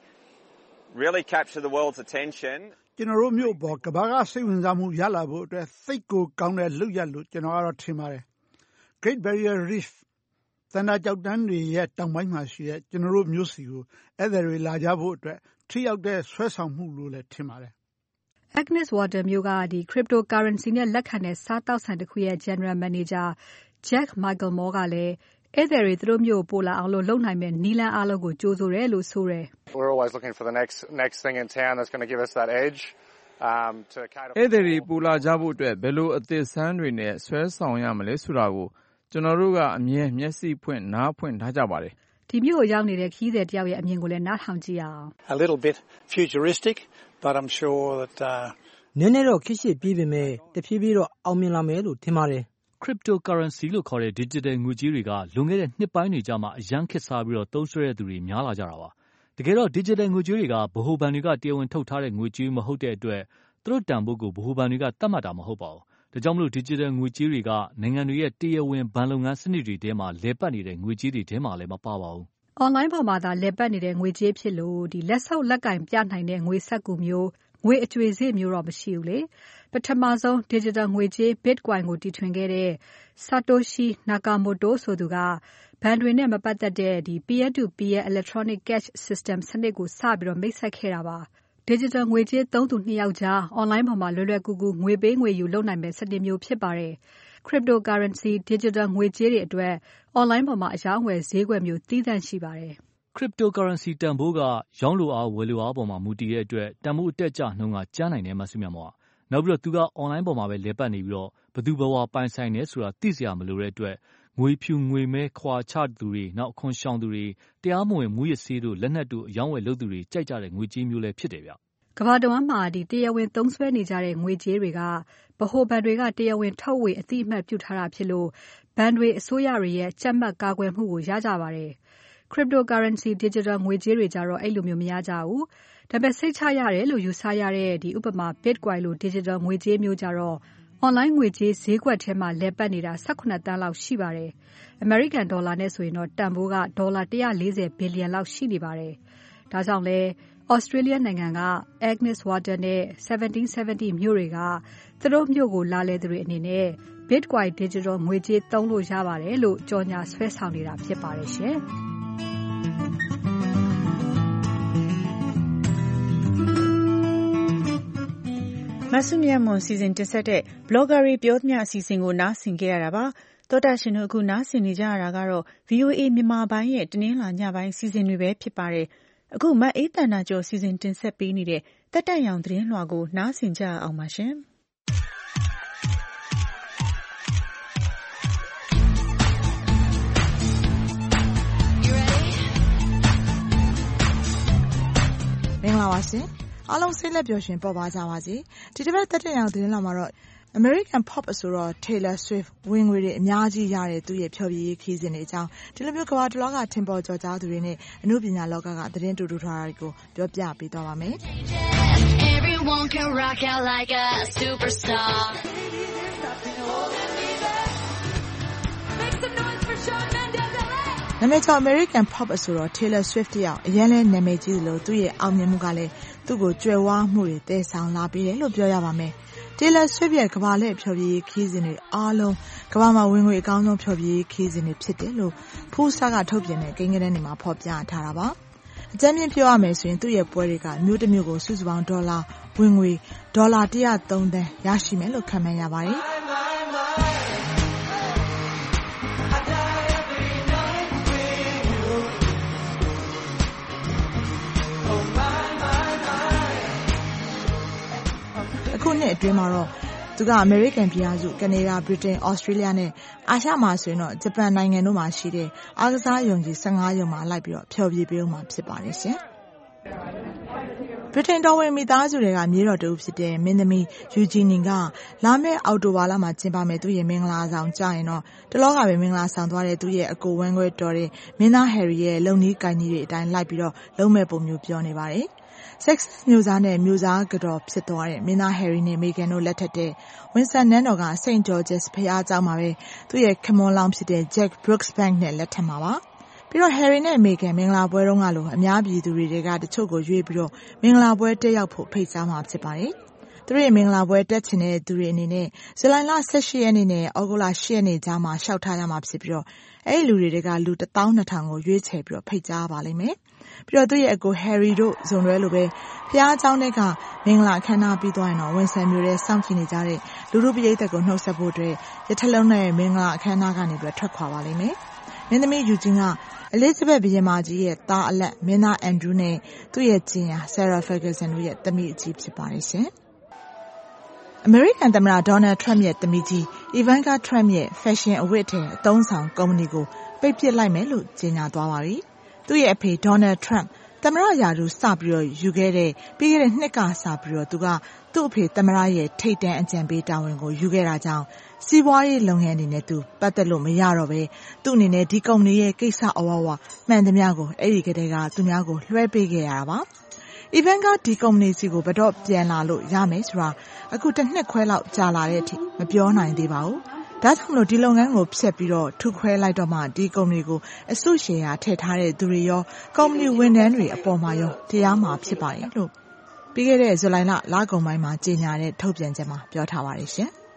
really capture the world's attention. ကျွန်တော်တို့မြို့ပေါ်ကမ္ဘာကစိတ်ဝင်စားမှုရလာဖို့အတွက်စိတ်ကိုကောင်းတဲ့လုပ်ရလို့ကျွန်တော်ကတော့ထင်ပါတယ်။ Great Barrier Reef သန္တာကျောက်တန်းတွေရဲ့တောင်ပိုင်းမှာရှိတဲ့ကျွန်တော်တို့မြို့စီကိုဧည့်သည်တွေလာကြဖို့အတွက်ထိရောက်တဲ့ဆွဲဆောင်မှုလို့လည်းထင်ပါတယ်။ Agnes Water မျိုးကဒီ cryptocurrency နဲ့လက်ခံတဲ့စားတောက်ဆိုင်တစ်ခုရဲ့ General Manager Jack Michael Moore ကလည်းဧည့်သည်တွေသူတို့မျိုးပိုလာအောင်လုပ်နိုင်မဲ့နည်းလမ်းအားလုံးကိုကြိုးဆိုတယ်လို့ဆိုတယ်။ We're always looking for the next thing in town that's going to give us that edge. ဧည့်သည်တွေပိုလာကြဖို့အတွက်ဘယ်လိုအသစ်ဆန်းတွေနဲ့ဆွဲဆောင်ရမလဲဆိုတာကိုကျွန်တော်တို့ကအမြဲမျက်စိဖွင့်နားဖွင့်ထားကြပါတယ်။ဒီမြို့ကိုရောက်နေတဲ့ခရီးသည်တယောက်ရဲ့အမြင်ကိုလည်းနားထောင်ကြည့်အောင်။ A little bit futuristic but I'm sure that နည်းနည်းတော့ခေတ်ရှေ့ပြေးပေမဲ့တဖြည်းဖြည်းတော့အောင်မြင်လာမယ်လို့ထင်ပါတယ်။ Cryptocurrency လို့ခေါ်တဲ့ digital ငွေကြေးတွေကလွန်ခဲ့တဲ့နှစ်ပိုင်းတွေကြာမှအရန်ခေတ်စားပြီးတော့သုံးစွဲတဲ့သူတွေများလာကြတာပါ။တကယ်တော့ digital ငွေကြေးတွေကဗဟိုဘဏ်တွေကတရားဝင်ထုတ်ထားတဲ့ငွေကြေးမဟုတ်တဲ့အတွက်သူတို့တန်ဖိုးကိုဗဟိုဘဏ်တွေကသတ်မှတ်တာမဟုတ်ပါဘူး။ဒါကြောင့်မလို့ digital ငွေကြေးတွေကနိုင်ငံတွေရဲ့တရားဝင်ဘဏ်လုပ်ငန်းစနစ်တွေထဲမှာလည်ပတ်နေတဲ့ငွေကြေးတွေထဲမှာလည်းမပါပါဘူး။ Online ပေါ်မှာသာလည်ပတ်နေတဲ့ငွေကြေးဖြစ်လို့ဒီလက်ဆုပ်လက်ကင်ပြနိုင်တဲ့ငွေစက္ကူမျိုးငွေအကြွေစေ့မျိုးတော့မရှိဘူးလေ။ပထမဆုံး digital ငွေကြေး Bitcoin ကိုတီထွင်ခဲ့တဲ့ Satoshi Nakamoto ဆိုသူကဘဏ်တွေနဲ့မပတ်သက်တဲ့ဒီ peer to peer electronic cash system စနစ်ကိုစပြီးမိတ်ဆက်ခဲ့တာပါ။ digital ငွေကြေးသုံးသူ2ယောက်ကြား online ပေါ်မှာလွယ်လွယ်ကူကူငွေပေးငွေယူလုပ်နိုင်မဲ့စနစ်မျိုးဖြစ်ပါတယ်။ Cryptocurrency digital ငွေကြေးတွေအတွက် online ပေါ်မှာအရောင်းဝယ်ဈေးကွက်မျိုးသီးသန့်ရှိပါတယ်။ Cryptocurrency တန်ဖိုးကရောင်းလိုအားဝယ်လိုအားပေါ်မှာမူတည်တဲ့အတွက်တန်ဖိုးအတက်ကျနှုန်းကကျနိုင်တယ်မှသိမြင်ပါ့။နောက်ပြီးတော့သူက online ပေါ်မှာပဲလဲပတ်နေပြီးတော့ဘသူဘဝပိုင်ဆိုင်နေဆိုတာသိစရာမလိုတဲ့အတွက်ငွေဖြူငွေမဲခွာချသူတွေနောက်အခွန်ရှောင်သူတွေတရားမဝင်မူရစေးတို့လက်နက်တို့အယောင်းဝယ်လုပ်သူတွေကြိုက်ကြတဲ့ငွေကြေးမျိုးလည်းဖြစ်တယ်ဗျကမ္ဘာတဝန်းမှာတရားဝင်သုံးစွဲနေကြတဲ့ငွေကြေးတွေကဗဟိုဘဏ်တွေကတရားဝင်ထုတ်ဝေအတိအမှတ်ပြုထားတာဖြစ်လို့ဘဏ်တွေအစိုးရတွေရဲ့ကြက်မှတ်ကာကွယ်မှုကိုရကြပါတယ်။ Cryptocurrency digital ငွေကြေးတွေကြတော့အဲ့လိုမျိုးမရကြဘူး။ဒါပေမဲ့စိတ်ချရတယ်လို့ယူဆရတဲ့ဥပမာ Bitcoin လို digital ငွေကြေးမျိုးကြတော့ online ငွေကြေးဈေးကွက်ထဲမှာလဲပတ်နေတာ18သန်းလောက်ရှိပါတယ်။ American dollar နဲ့ဆိုရင်တော့တန်ဖိုးကဒေါ်လာ140ဘီလီယံလောက်ရှိနေပါတယ်။ဒါကြောင့်လဲ Australia နိုင်ငံက Agnes Water နဲ့ 1770မြို့တွေကသူတို့မြို့ကိုလာလဲသူတွေအနေနဲ့ Bitcoin digital ငွေကြေးသုံးလို့ရပါတယ်လို့ကြော်ညာဆွဲဆောင်နေတာဖြစ်ပါတယ်ရှင်။မဆုမြတ်မွန်စီစဉ်တင်ဆက်တဲ့ Blogger ပြောသမျှအစီအစဉ်ကိုနားဆင်ကြရတာပါ။သောတာရှင်တို့အခုနားဆင်နေကြရတာကတော့ VOA မြန်မာပိုင်းရဲ့တင်းနှင်းလာညပိုင်းစီစဉ်တွေပဲဖြစ်ပါတယ်။အခုမအေးတန်နာကျော်စီစဉ်တင်ဆက်ပေးနေတဲ့တက်တက်ရောင်သတင်းလွှာကိုနားဆင်ကြအောင်ပါရှင်။မင်္ဂလာပါရှင်အားလုံးစိတ်လက်ပျော်ရွှင်ပေါ်ပါကြပါစေဒီတစ်ပတ်တက်တဲ့အောင်သတင်းလာမှာတော့ American Pop ဆိုတော့ Taylor Swift ဝင်ငွေတွေအများကြီးရတဲ့သူရဲ့ဖျော်ဖြေရေးခီးစဉ်တွေအကြောင်းဒီလိုမျိုးကမ္ဘာတစ်လောကထင်ပေါ်ကျော်ကြားသူတွေနဲ့အမှုပညာလောကကသတင်းတူတူထားတာတွေကိုပြောပြပေးသွားပါမယ် Everyone can rock out like a superstar Make some noise for Shawn Mendesနာမည်ကျော် American Pop ဆိုတော့ Taylor Swift တယောက်အရင်လဲနာမည်ကြီးသလိုသူ့ရဲ့အောင်မြင်မှုကလည်းသူ့ကိုကြွယ်ဝမှုတွေတည်ဆောင်လာပေးတယ်လို့ပြောရပါမယ်။ Taylor Swift ရဲ့ကမ္ဘာလှည့်ဖျော်ဖြေရေးခီးစဉ်တွေအားလုံးကမ္ဘာမှာဝင်ငွေအကောင်းဆုံးဖျော်ဖြေရေးခီးစဉ်တွေဖြစ်တယ်လို့ Pulsar ကထုတ်ပြန်တဲ့ကိန်းဂဏန်းတွေမှာဖော်ပြထားတာပါ။အကြမ်းဖျင်းပြောရမယ်ဆိုရင်သူ့ရဲ့ပွဲတွေကမြို့တစ်မြို့ကိုစုစုပေါင်းဒေါ်လာဝင်ငွေဒေါ်လာ103သန်းရရှိမယ်လို့ခန့်မှန်းရပါတယ်။အခုနှစ်အတွင်းမှာတော့သူက American ပြည်ထောင်စု Canada, Britain, Australia နဲ့အာရှမှာဆိုရင်တော့ဂျပန်နိုင်ငံတို့မှာရှိတဲ့အားကစားယုံကြည်15ယုံမှာလိုက်ပြီးတော့ဖျော်ဖြေပေးအောင်မှာဖြစ်ပါတယ်ရှင်။ Britain တော်ဝင်မိသားစုတွေကမြေတော်တူဖြစ်တဲ့မင်းသမီး Eugenie ကလာမယ့်အောက်တိုဘာလမှာကျင်းပမယ့်သူ့ရဲ့မင်္ဂလာဆောင်ကြရင်တော့တလောကပဲမင်္ဂလာဆောင်သွားတဲ့သူ့ရဲ့အကိုဝမ်းခွဲတော်တဲ့မင်းသား Harry ရဲ့လုံနီးကိုင်ကြီးတွေအတိုင်းလိုက်ပြီးတော့လုံးမဲ့ပုံမျိုးပြောနေပါတယ်။ Sex မျိုးစားနဲ့မျိုးစားကတော်ဖြစ်သွားတဲ့မင်းသား Harry နဲ့ Meghan တို့လက်ထက်တဲ့Windsor နန်းတော်က St. George's ဘုရားကျောင်းမှာပဲသူ့ရဲ့ခမွန်လောင်းဖြစ်တဲ့ Jack Brooksbank နဲ့လက်ထက်မှာပါ။ပြီးတော့ Harry နဲ့ Meghan မင်္ဂလာပွဲတုန်းကလိုအများပြည်သူတွေကတချို့ကိုရွေးပြီးတော့မင်္ဂလာပွဲတက်ရောက်ဖို့ဖိတ်ကြားမှာဖြစ်ပါတယ်။သူတို့ရဲ့မင်္ဂလာပွဲတက်ချင်တဲ့သူတွေအနေနဲ့ဇူလိုင်လ18ရက်နေ့နဲ့ဩဂုတ်လ10ရက်နေ့ကြားမှာရှောက်ထားရမှာဖြစ်ပြီးတော့အဲ့ဒီလူတွေကလူ12000ကိုရွေးချယ်ပြီးတော့ဖိတ်ကြားပါလိမ့်မယ်။ပြီးတော့သူ့ရဲ့အကို Harry တို့ဇုံတွဲလိုပဲဖျားเจ้าတွေကမင်္ဂလာအခမ်းအနားပြီးသွားရင်တော့ဝန်ဆန်မျိုးတွေစောင့်ကြည့်နေကြတဲ့လူလူပရိသတ်ကိုနှုတ်ဆက်ဖို့အတွက်ရထလုံးနဲ့မင်္ဂလာအခမ်းအနားကနေပြီးထွက်ခွာပါလိမ့်မယ်။မင်းသမီး Eugenie က Elizabeth ဘုရင်မကြီးရဲ့သားအလက်မင်းသား Andrew နဲ့သူ့ရဲ့ကျင်ယာ Sarah Ferguson တို့ရဲ့သမီးအကြီးဖြစ်ပါတယ်ရှင်။ American သမ္မတ Donald Trump ရဲ့သမီးကြီး Ivanka Trump ရဲ့ fashion အဝတ်အထည်အသုံးဆောင်ကုမ္ပဏီကိုပိတ်ပစ်လိုက်မယ်လို့ကြေညာသွားပါပြီ။သူ့ရဲ့အဖေ Donald Trump သမ္မတရာထူးစပြီးတော့ယူခဲ့တဲ့ပြီးခဲ့တဲ့နှစ်ကစပြီးတော့သူကသူ့အဖေသမ္မတရဲ့ထိပ်တန်းအကြံပေးတာဝန်ကိုယူခဲ့တာကြောင့်စီးပွားရေးလုပ်ငန်းအနေနဲ့သူပတ်သက်လို့မရတော့ပဲသူ့အနေနဲ့ဒီကုမ္ပဏီရဲ့ကိစ္စအဝဝမှန်သမျှကိုအဲ့ဒီကတည်းကသူများကိုလွှဲပေးခဲ့ရတာပါ။ Ivanka ဒီကုမ္ပဏီစီကိုဘယ်တော့ပြန်လာလို့ရမယ်ဆိုတာအခုတစ်နှစ်ခွဲလောက်ကြာလာတဲ့အထိမပြောနိုင်သေးပါဘူး။ဒါကြောင့်မလို့ဒီလုပ်ငန်းကိုဖျက်ပြီးတော့ထုခွဲလိုက်တော့မှဒီကုမ္ပဏီကိုအစုရှယ်ယာထည့်ထားတဲ့သူတွေရောကုမ္ပဏီဝန်ထမ်းတွေအပေါ်မှာရောတရားမှာဖြစ်ပါတယ်လို့ပြီးခဲ့တဲ့ဇူလိုင်လကုန်ပိုင်းမှာကြေညာတဲ့ထုတ်ပြန်ချက်မှာပြောထားပါတယ်ရှင်။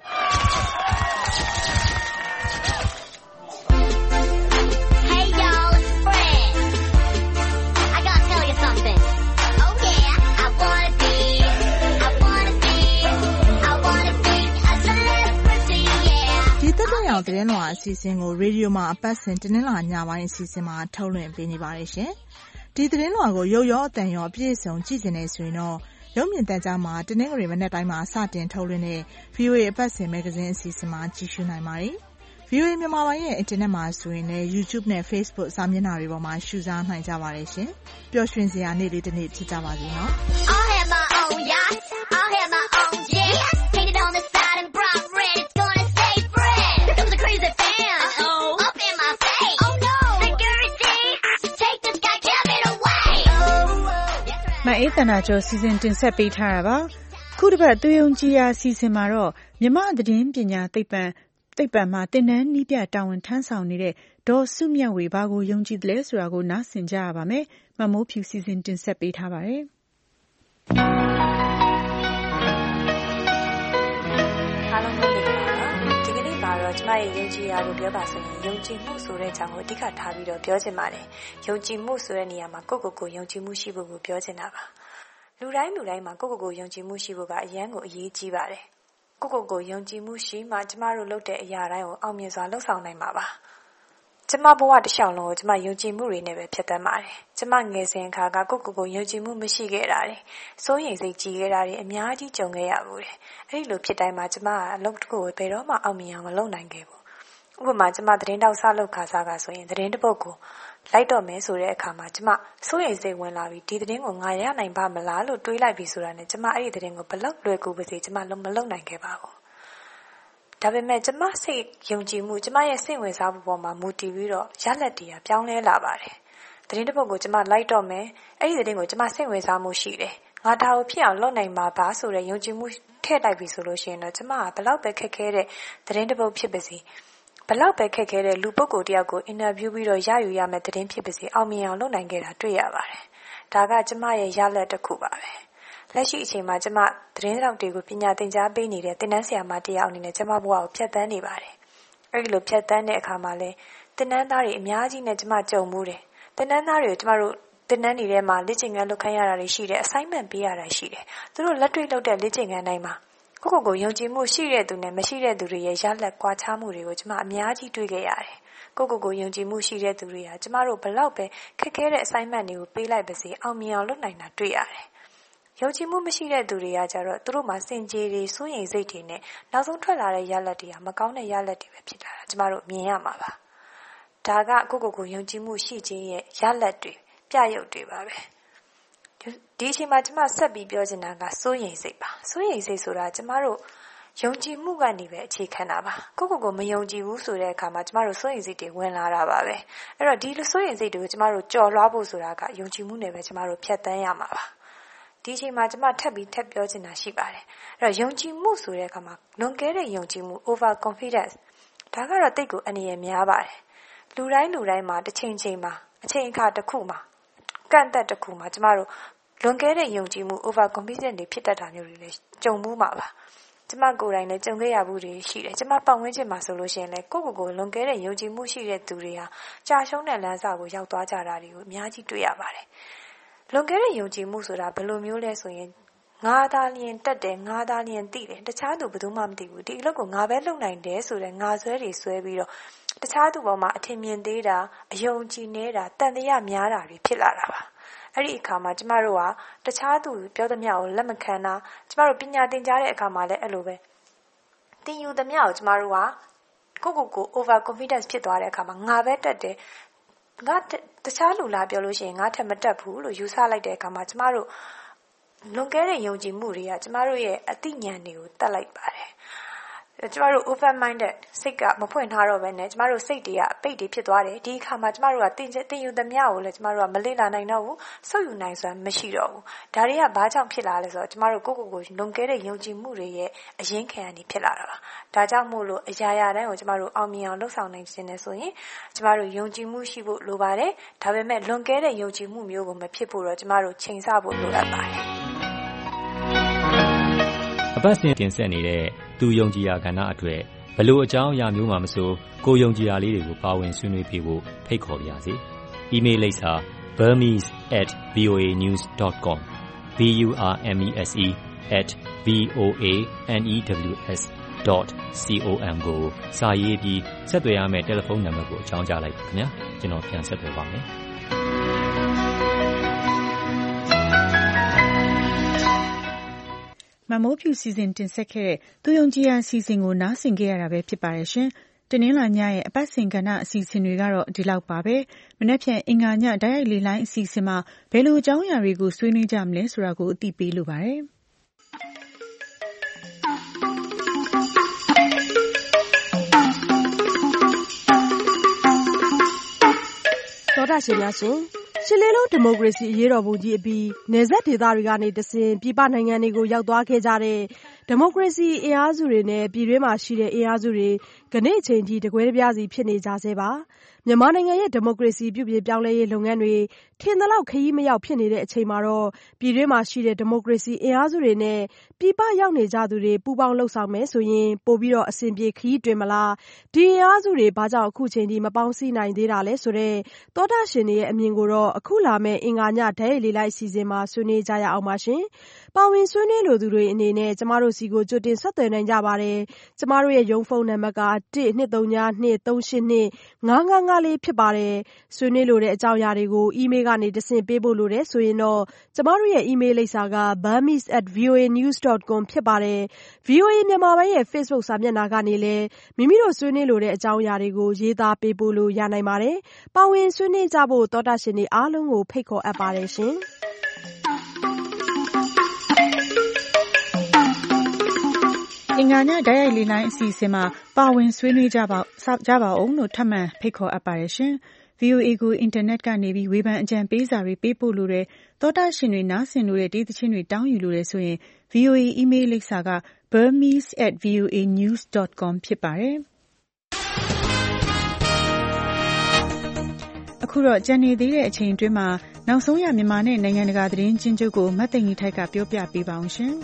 သတင်းလွှာအစီအစဉ်ကိုရေဒီယိုမှာအပတ်စဉ်တင်းနှင်းလာညပိုင်းအစီအစဉ်မှာထုတ်လွှင့်ပေးနေပါတယ်ရှင်။ဒီသတင်းလွှာကိုရုပ်ရောအသံရောအပြည့်အစုံကြည့်နေဆိုရင်တော့ရုပ်မြင်သံကြားမှာတနင်္ဂနွေမနက်တိုင်းမှာစတင်ထုတ်လွှင့်တဲ့ VOA အပတ်စဉ်မဂ္ဂဇင်းအစီအစဉ်မှာကြည့်ရှုနိုင်ပါတယ်။ VOA မြန်မာပိုင်းရဲ့အင်တာနက်မှာဆိုရင်လည်း YouTube နဲ့ Facebook စာမျက်နှာတွေပေါ်မှာရှုစားနိုင်ကြပါတယ်ရှင်။ပျော်ရွှင်စရာနေ့လေးတစ်နေ့ဖြစ်ကြပါစေနော်။ I'll have my own yacht. I'll have my own jet. Painted on the side and bright red. It's gonna stay fresh. Here comes a crazy fan. Uh-oh. Up in my face. Oh no. Security. Take this guy, give it away. Oh. မအေးသနာကျော်စီစဉ်တင်ဆက်ပေးထားတာပါ။ခုတစ်ပတ်သွေးယုံကြည်ရာစီစဉ်မှာတော့မြမသတင်းပညာသိပ္ပံမှာသင်တန်းနည်းပြတာဝန်ထမ်းဆောင်နေတဲ့ဒေါ်စုမြတ်ဝေဘာကိုယုံကြည်တယ်လဲဆိုတာကိုနားဆင်ကြရပါမယ်။မမိုးဖြူစီစဉ်တင်ဆက်ပေးထားပါတယ်။အားလုံးပဲမင်္ဂလာပါ။ဒီကနေ့မှာတော့ကျမရဲ့ယုံကြည်ရာကိုပြောပါဆိုရင်ယုံကြည်မှုဆိုတဲ့အကြောင်းကိုအဓိကထားပြီးတော့ပြောချင်ပါတယ်။ယုံကြည်မှုဆိုတဲ့နေရာမှာကိုယ့်ယုံကြည်မှုရှိဖို့ကိုပြောချင်တာပါ။လူတိုင်းမှာကိုယ့်ယုံကြည်မှုရှိဖို့ကအရန်ကိုအရေးကြီးပါတယ်။ကိုယ့်ယုံကြည်မှုရှိမှကျမတို့လုပ်တဲ့အရာတိုင်းကိုအောင်မြင်စွာလုပ်ဆောင်နိုင်မှာပါ။ကျမဘဝတစ်လျှောက်လုံးကိုကျမယုံကြည်မှုတွေနဲ့ပဲဖြတ်သန်းပါတယ်။ကျမငယ်စဉ်အခါကကိုယ့်ယုံကြည်မှုမရှိခဲ့တာတွေစိုးရိမ်စိတ်ကြီးခဲ့တာတွေအများကြီးကြုံခဲ့ရဘူးတယ်။အဲ့ဒီလိုဖြစ်တိုင်းမှာကျမကအလုပ်တစ်ခုကိုဘယ်တော့မှအောင်မြင်အောင်မလုပ်နိုင်ခဲ့ဘူး။ဥပမာကျမသတင်းတောက်စားလုပ်ခါစားကဆိုရင်သတင်းတစ်ပုဒ်ကိုလိုက်တော့မယ်ဆိုတဲ့အခါမှာကျမစိုးရိမ်စိတ်ဝင်လာပြီးဒီသတင်းကိုငါရနိုင်ပါမလားလို့တွေးလိုက်ပြီးဆိုတာနဲ့ကျမအဲ့ဒီသတင်းကိုဘလောက်လွယ်ကူပါစေကျမမလုပ်နိုင်ခဲ့ပါဘူး။ဒါပေမဲ့ကျမစိတ်ယုံကြည်မှုကျမရဲ့စိတ်ဝင်စားမှုပေါ်မှာမူတည်ပြီးတော့ရလဒ်တွေကပြောင်းလဲလာပါတယ်။သတင်းတစ်ပုဒ်ကိုကျမလိုက်တော့မယ်အဲ့ဒီသတင်းကိုကျမစိတ်ဝင်စားမှုရှိတယ်။ငါဒါကိုဖြစ်အောင်လုပ်နိုင်မှာပါဆိုတဲ့ယုံကြည်မှုထည့်လိုက်ပြီးဆိုလို့ရှိရင်တော့ကျမကဘလောက်ပဲခက်ခဲတဲ့သတင်းတစ်ပုဒ်ဖြစ်ပါစေဘလောက်ပဲခက်ခဲတဲ့လူပုဂ္ဂိုလ်တယောက်ကိုအင်တာဗျူးပြီးတော့ရယူရမယ့်သတင်းဖြစ်ပါစေအောင်မြင်အောင်လုပ်နိုင်ခဲ့တာတွေ့ရပါတယ်။ဒါကကျမရဲ့ရလဒ်တစ်ခုပါပဲ။လက်ရှိအချိန်မှာကျမသတင်းတောက်တွေကိုပညာသင်ကြားပေးနေတဲ့သင်တန်းဆရာမတယောက်အနေနဲ့ကျမဘဝကိုဖြတ်သန်းနေပါတယ်။အဲဒီလိုဖြတ်သန်းတဲ့အခါမှာလဲသင်တန်းသားတွေအများကြီးနဲ့ကျမကြုံမှုတယ်။သင်တန်းသားတွေကိုကျမတို့သင်တန်းတွေထဲမှာလေ့ကျင့်ခန်းလုပ်ခိုင်းရတာတွေရှိတယ်။ assignment ပေးရတာရှိတယ်။သူတို့လက်တွေ့လုပ်တဲ့လေ့ကျင့်ခန်းတိုင်းမှာကိုယုံကြည်မှုရှိတဲ့သူနဲ့မရှိတဲ့သူတွေရဲ့ရလဒ်ကွာခြားမှုတွေကိုကျမအများကြီးတွေ့ခဲ့ရတယ်။ကိုယုံကြည်မှုရှိတဲ့သူတွေကကျမတို့ဘလောက်ပဲခက်ခဲတဲ့ assignment တွေကိုပေးလိုက်ပါစေအောင်မြင်အောင်လုပ်နိုင်တာတွေ့ရတယ်။ယုံကြည်မှုမရှိတဲ့သူတွေကကြတော့သူတို့မှာစင်ကြေတွေစိုးရိမ်စိတ်တွေနဲ့နောက်ဆုံးထွက်လာတဲ့ရလဒ်တွေကမကောင်းတဲ့ရလဒ်တွေပဲဖြစ်လာတာကျမတို့မြင်ရမှာပါ။ဒါကကိုယုံကြည်မှုရှိခြင်းရဲ့ရလဒ်တွေပြရုပ်တွေပါပဲ။ဒီအချိန်မှာကျမဆက်ပြီးပြောချင်တာကစိုးရိမ်စိတ်ပါစိုးရိမ်စိတ်ဆိုတာကျမတို့ယုံကြည်မှုကနေပဲအခြေခံတာပါကိုမယုံကြည်ဘူးဆိုတဲ့အခါမှာကျမတို့စိုးရိမ်စိတ်တွေဝင်လာတာပါပဲအဲ့တော့ဒီလိုစိုးရိမ်စိတ်တွေကိုကျမတို့ကြော်လွှားဖို့ဆိုတာကယုံကြည်မှုနဲ့ပဲကျမတို့ဖြတ်သန်းရမှာပါဒီအချိန်မှာကျမထပ်ပြောချင်တာရှိပါတယ်အဲ့တော့ယုံကြည်မှုဆိုတဲ့အခါမှာလွန်ကဲတဲ့ယုံကြည်မှု over confidence ဒါကတော့တိတ်ကိုအန္တရာယ်များပါတယ်လူတိုင်းမှာတစ်ချိန်မှာအချိန်အခါတစ်ခုမှာကန့်သက်တစ်ခုမှာကျမတို့လွန်ကဲတဲ့ယုံကြည်မှု over confidence တွေဖြစ်တတ်တာမျိုးတွေလည်းကြုံမှုမှာပါကျမကိုယ်တိုင်လည်းကြုံခဲ့ရဘူးတွေရှိတယ်ကျမပတ်ဝန်းကျင်မှာဆိုလို့ရှိရင်လည်းကိုလွန်ကဲတဲ့ယုံကြည်မှုရှိတဲ့သူတွေဟာကြာရှုံးတဲ့လမ်းစာကိုရောက်သွားကြတာတွေကိုအများကြီးတွေ့ရပါတယ်လွန်ကဲတဲ့ယုံကြည်မှုဆိုတာဘယ်လိုမျိုးလဲဆိုရင်ငါသားလျင်တက်တယ်ငါသားလျင်သိတယ်တခြားသူဘယ်သူမှမသိဘူးဒီအလုပ်ကိုငါပဲလုပ်နိုင်တယ်ဆိုတဲ့ငါဆွဲတွေဆွဲပြီးတော့တခြားသူပေါ်မှာအထင်မြင်သေးတာအယုံကြည်နေတာတန်တရားများတာတွေဖြစ်လာတာပါအဲ့ဒီအခါမှာကျမတို့ကတခြားသူပြောသမျှကိုလက်မခံတာကျမတို့ပညာသင်ကြားတဲ့အခါမှာလည်းအဲ့လိုပဲသင်ယူသမျှကိုကျမတို့ကကို over confidence ဖြစ်သွားတဲ့အခါမှာငါပဲတက်တယ်ငါတခြားလူလားပြောလို့ရှိရင်ငါထက်မတက်ဘူးလို့ယူဆလိုက်တဲ့အခါမှာကျမတို့လွန်ကဲတဲ့ယုံကြည်မှုတွေကကျမတို့ရဲ့အသိဉာဏ်တွေကိုတတ်လိုက်ပါတယ်ကျမတို့ open minded စိတ်ကမဖွင့်ထားတော့ဘဲနဲ့ကျမတို့စိတ်တွေကအပိတ်တွေဖြစ်သွားတယ်ဒီအခါမှာကျမတို့ကတင်ယူသမျှကိုလည်းကျမတို့ကမလေ့လာနိုင်တော့ဘူးဆုပ်ယူနိုင်စွမ်းမရှိတော့ဘူးဒါတွေကဘာကြောင့်ဖြစ်လာလဲဆိုတော့ကျမတို့ကိုလွန်ကဲတဲ့ယုံကြည်မှုတွေရဲ့အရင်းခံအနေဖြစ်လာတာပါဒါကြောင့်မို့လို့အရာရာတိုင်းကိုကျမတို့အောင်မြင်အောင်လုပ်ဆောင်နိုင်ခြင်းနဲ့ဆိုရင်ကျမတို့ယုံကြည်မှုရှိဖို့လိုပါတယ်ဒါပေမဲ့လွန်ကဲတဲ့ယုံကြည်မှုမျိုးကိုမဖြစ်ဖို့တော့ကျမတို့ချိန်ဆဖို့လိုအပ်ပါတယ်အပတ်စဉ်တင်ဆက်နေတဲ့သူယုံကြည်ရာကဏ္ဍအတွက်ဘယ်လိုအကြောင်းအရာမျိုးမှမဆိုကိုယုံကြည်ရာလေးတွေကိုပါဝင်ဆွေးနွေးပေးဖို့ဖိတ်ခေါ်ပါရစေ။ email လိပ်စာ burmese@voanews.com burmese@voanews.com ကိုစာရေးပြီးဆက်သွယ်ရမယ့်တယ်လီဖုန်းနံပါတ်ကိုအကြောင်းကြားလိုက်ပါခင်ဗျာကျွန်တော်ပြန်ဆက်သွယ်ပါမယ်။မမိုးဖြူစီစဉ်တင်ဆက်ခဲ့တဲ့သူယုံကြည်ရာစီစဉ်ကိုနားဆင်ခဲ့ရတာပဲဖြစ်ပါတယ်ရှင်တနင်္လာညရဲ့အပတ်စဉ်ကဏ္ဍအစီအစဉ်တွေကတော့ဒီလောက်ပါပဲမနေ့ဖြန်အင်္ဂါညဓာတ်ရိုက်လေလိုင်းအစီအစဉ်မှာဘယ်လိုအကြောင်းအရာတွေကိုဆွေးနွေးကြမလဲဆိုတာကိုအသိပေးလိုပါတယ်သောတာရှင်များရှင်ရှစ်လေးလုံးဒီမိုကရေစီအရေးတော်ပုံကြီးအပြီးနယ်စပ်ဒေသတွေကနေတဆင့်ပြည်ပနိုင်ငံတွေကိုရောက်သွားခဲ့ကြတဲ့ဒီမိုကရေစီအင်အားစုတွေနဲ့ပြည်တွင်းမှာရှိတဲ့အင်အားစုတွေခဏအချိန်ကြီးတကွဲတပြားစီဖြစ်နေကြဆဲပါမြန်မာနိုင်ငံရဲ့ဒီမိုကရေစီပြုပြင်ပြောင်းလဲရေးလုပ်ငန်းတွေထင်သလောက်ခရီးမရောက်ဖြစ်နေတဲ့အချိန်မှာတော့ပြည်တွင်းမှာရှိတဲ့ဒီမိုကရေစီအင်အားစုတွေနဲ့ပြည်ပရောက်နေကြသူတွေပူးပေါင်းလှုပ်ဆောင်မယ်ဆိုရင်ပိုပြီးတော့အဆင်ပြေခရီးတွင်မလားဒီအင်အားစုတွေဘာကြောင့်အခုချိန်ထိမပေါင်းစည်းနိုင်သေးတာလဲဆိုတဲ့သောတာရှင်တွေရဲ့အမြင်ကိုတော့အခုလာမယ့်အင်္ဂါညဓာတ်ရိုက်လေလိုက်အစီအစဉ်မှာဆွေးနွေးကြရအောင်ပါရှင်ပါဝင်ဆွေးနွေးလိုသူတွေအနေနဲ့ကျမတို့စီကိုကြိုတင်ဆက်သွယ်နိုင်ကြပါတယ်ကျမတို့ရဲ့ရုံးဖုန်းနံပါတ်က123235555ဖြစ်ပါတယ်ဆွေးနွေးလိုတဲ့အကြောင်းအရာတွေကိုအီးမေးလ်ကနေတဆင့်ပေးဖို့လိုတယ်ဆိုရင်တော့ကျမတို့ရဲ့အီးမေးလ်လိပ်စာက burmese@voanews.com ဖြစ်ပါတယ် VOA မြန်မာပိုင်းရဲ့ Facebook စာမျက်နှာကနေလည်းမိမိတို့ဆွေးနွေးလိုတဲ့အကြောင်းအရာတွေကိုရေးသားပေးပို့လို့ရနိုင်ပါတယ်ပါဝင်ဆွေးနွေးကြဖို့သောတာရှင်တွေအားလုံးကိုဖိတ်ခေါ်အပ်ပါတယ်ရှင်အင်္ဂါညဓာတ်ရိုက်လေလိုင်းအစီအစဉ်မှာပါဝင်ဆွေးနွေးကြပါအောင်လို့ထပ်မံဖိတ်ခေါ်အပ်ပါတယ်ရှင် VOA ကိုအင်တာနက်ကနေပြီးဝေဖန်အကြံပေးစာတွေပေးပို့လို့တဲ့သောတာရှင်တွေနားဆင်လို့တဲ့ဒီသချင်းတွေတောင်းယူလို့တဲ့ဆိုရင် VOA email လိပ်စာက burmese@voanews.com ဖြစ်ပါတယ်အခုတော့ကြံနေသေးတဲ့အချိန်အတွင်းမှာနောက်ဆုံးရမြန်မာနဲ့နိုင်ငံတကာသတင်းချင်းချုပ်ကိုမတ်သိင်္ဂီထိုက်ကပြောပြပေးပါအောင်ရှင်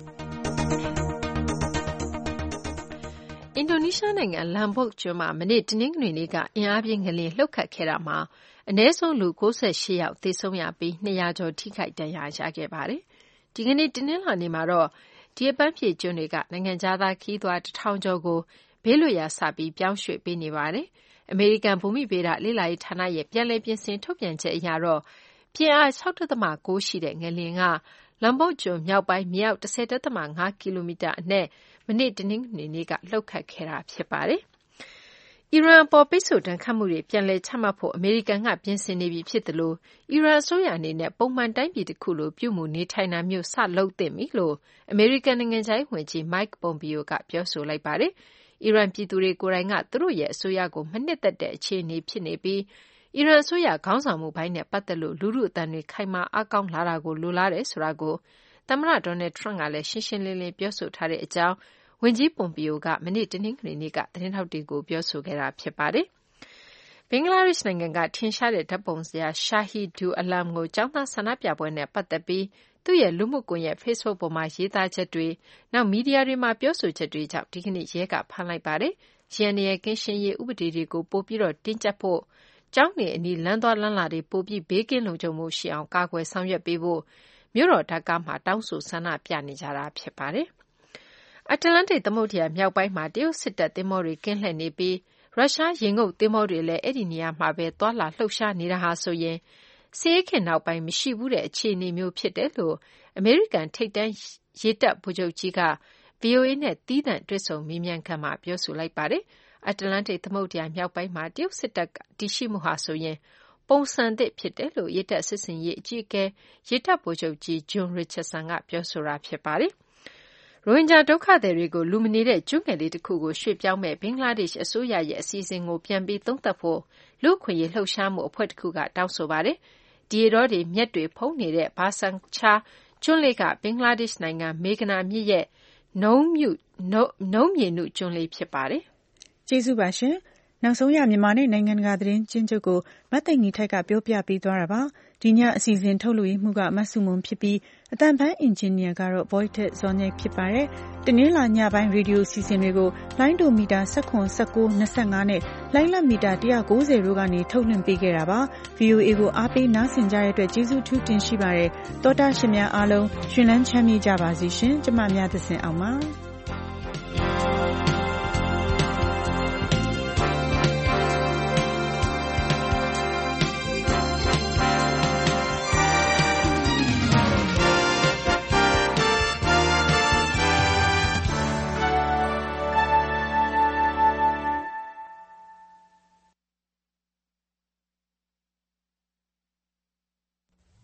အင်ဒိုနီးရှားနိုင်ငံလမ်ဘုတ်ကျွန်းမှာမနေ့တနင်္ဂနွေနေ့ကအင်အားပြင်းငလျင်လှုပ်ခတ်ခဲ့တာမှာအနည်းဆုံးလူ98ယောက်သေဆုံးရပြီး200ကျော်ထိခိုက်ဒဏ်ရာရခဲ့ပါတယ်။ဒီကနေ့တနင်္လာနေ့မှာတော့ဒီအပန်းဖြေကျွန်းတွေကနိုင်ငံခြားသားခရီးသွား1000ကျော်ကိုဘေးလွတ်ရာစပြီးပြောင်းရွှေ့ပေးနေပါတယ်။အမေရိကန်ဘူမိဗေဒလေ့လာရေးဌာနရဲ့ပြန်လည်ပြင်ဆင်ထုတ်ပြန်ချက်အရတော့ပြင်းအား 6.9 ရှိတဲ့ငလျင်ကလမ်ဘုတ်ကျွန်းမြောက်ပိုင်းမြောက် 10.5 ကီလိုမီတာအနက်မနေ့တနင်္ဂနွေနေ့ကလှုပ်ခတ်ခဲ့တာဖြစ်ပါတယ်။အီရန်အပေါ်ပိတ်ဆို့ဒဏ်ခတ်မှုတွေပြန်လည်ချမှတ်ဖို့အမေရိကန်ကပြင်ဆင်နေပြီဖြစ်တယ်လို့အီရန်အစိုးရအနေနဲ့ပုံမှန်တိုင်းပြည်တစ်ခုလိုပြုမှုနေထိုင်တာမျိုးစလုပ်သင့်ပြီလို့အမေရိကန်နိုင်ငံခြားရေးဝန်ကြီး Mike Pompeo ကပြောဆိုလိုက်ပါတယ်။အီရန်ပြည်သူတွေကိုယ်တိုင်ကသူတို့ရဲ့အစိုးရကိုမနှစ်သက်တဲ့အခြေအနေဖြစ်နေပြီးအီရန်အစိုးရခေါင်းဆောင်မှုပိုင်းနဲ့ပတ်သက်လို့လူထုအသံတွေခိုင်မာအားကောင်းလာတာကိုလိုလားတယ်ဆိုတာကိုသမ္မတ Donald Trump ကလည်းရှင်းရှင်းလင်းလင်းပြောဆိုထားတဲ့အကြောင်းဝန်ကြီး Pompeo ကမနေ့တနင်္ဂနွေနေ့ကသတင်းထောက်တွေကိုပြောဆိုခဲ့တာဖြစ်ပါတယ်။ဘင်္ဂလားဒေ့ရှ်နိုင်ငံကထင်ရှားတဲ့ဓာတ်ပုံဆရာ Shahidul Alam ကိုကျောင်းသားဆန္ဒပြပွဲနဲ့ပတ်သက်ပြီးသူ့ရဲ့လူမှုကွန်ရက် Facebook ပေါ်မှာရေးသားချက်တွေနောက်မီဒီယာတွေမှာပြောဆိုချက်တွေကြောင့်ဒီကနေ့ရဲကဖမ်းလိုက်ပါတယ်။ရန်ရဲကင်းရှင်းရေးဥပဒေတွေကိုပိုပြီးတော့တင်းကျပ်ဖို့ကျောင်းနေအနီးလမ်းသွားလမ်းလာတွေပိုပြီးဘေးကင်းလုံခြုံမှုရှိအောင်ကာကွယ်ဆောင်ရွက်ပေးဖို့မြို့တော်ဒါကာမှာတောင်းဆိုဆန္ဒပြနေကြတာဖြစ်ပါတယ်။အတ္တလန္တိတ်သမုဒ္ဒရာမြောက်ပိုင်းမှာတရုတ်စစ်တပ်သင်္ဘောတွေကင်းလှည့်နေပြီးရုရှားရေငုပ်သင်္ဘောတွေလည်းအဲ့ဒီနေရာမှာပဲသွားလာလှုပ်ရှားနေတာဟာဆိုရင်စစ်အေးခေတ်နောက်ပိုင်းမရှိဘူးတဲ့အခြေအနေမျိုးဖြစ်တယ်လို့အမေရိကန်ထိပ်တန်းရေတပ်ဗိုလ်ချုပ်ကြီးက VOA နဲ့သီးသန့်တွေ့ဆုံမေးမြန်းခန်းမှာပြောဆိုလိုက်ပါတယ်။အတ္တလန္တိတ်သမုဒ္ဒရာမြောက်ပိုင်းမှာတရုတ်စစ်တပ်တည်ရှိမှုဟာဆိုရင်ပုံစံသစ်ဖြစ်တယ်လို့ရေတပ်စစ်စင်ရေးအကြီးအကဲရေတပ်ဗိုလ်ချုပ်ကြီး John Richardson ကပြောဆိုတာဖြစ်ပါတယ်။ရိုဟင်ဂျာဒုက္ခသည်တွေကိုလူမနေတဲ့ကျွန်းငယ်လေးတစ်ခုကိုရွှေ့ပြောင်းမဲ့ဘင်္ဂလားဒေ့ရှ်အစိုးရရဲ့အစီအစဉ်ကိုပြန်ပြီးသုံးသပ်ဖို့လူ့အခွင့်အရေးလှုပ်ရှားမှုအဖွဲ့တစ်ခုကတောင်းဆိုပါတယ်။ဒီတော့ဒီမြက်တွေဖုံးနေတဲ့ဘာဆန်ချာကျွန်းလေးကဘင်္ဂလားဒေ့ရှ်နိုင်ငံမေဂနာမြစ်ရဲ့နုံးမြေနုကျွန်းလေးဖြစ်ပါတယ်။ကျေးဇူးပါရှင်။နောက်ဆုံးရမြန်မာနဲ့နိုင်ငံတကာသတင်းချင်းချုပ်ကိုမတ်သိင်္ဂီထိုက်ကပြောပြပေးသွားတာပါ။ဒီညအစီအစဉ်ထုတ်လွှင့်မှုကမဆုမွန်ဖြစ်ပြီးအတန်ပန်းအင်ဂျင်နီယာကတော့ Voited ဇော်ညိတ်ဖြစ်ပါတယ်။တနင်္လာညပိုင်းရေဒီယိုစီစဉ်တွေကိုလိုင်းဒိုမီတာ19 19 25နဲ့လိုင်းလမီတာ190တို့ကနေထုတ်လွှင့်ပေးခဲ့တာပါ။ VOA ကိုအားပေးနားဆင်ကြတဲ့အတွက်ကျေးဇူးထူးတင်ရှိပါတယ်။တောတာရှင်များအားလုံးရှင်လန်းချမ်းမြေ့ကြပါစေရှင်။ကျမများသစဉ်အောင်ပါ။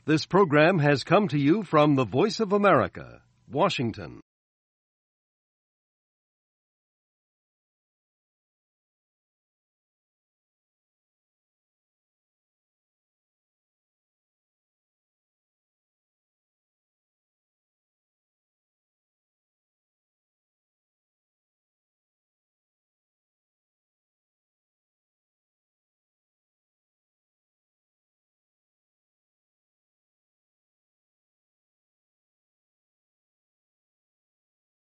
This program has come to you from the Voice of America, Washington.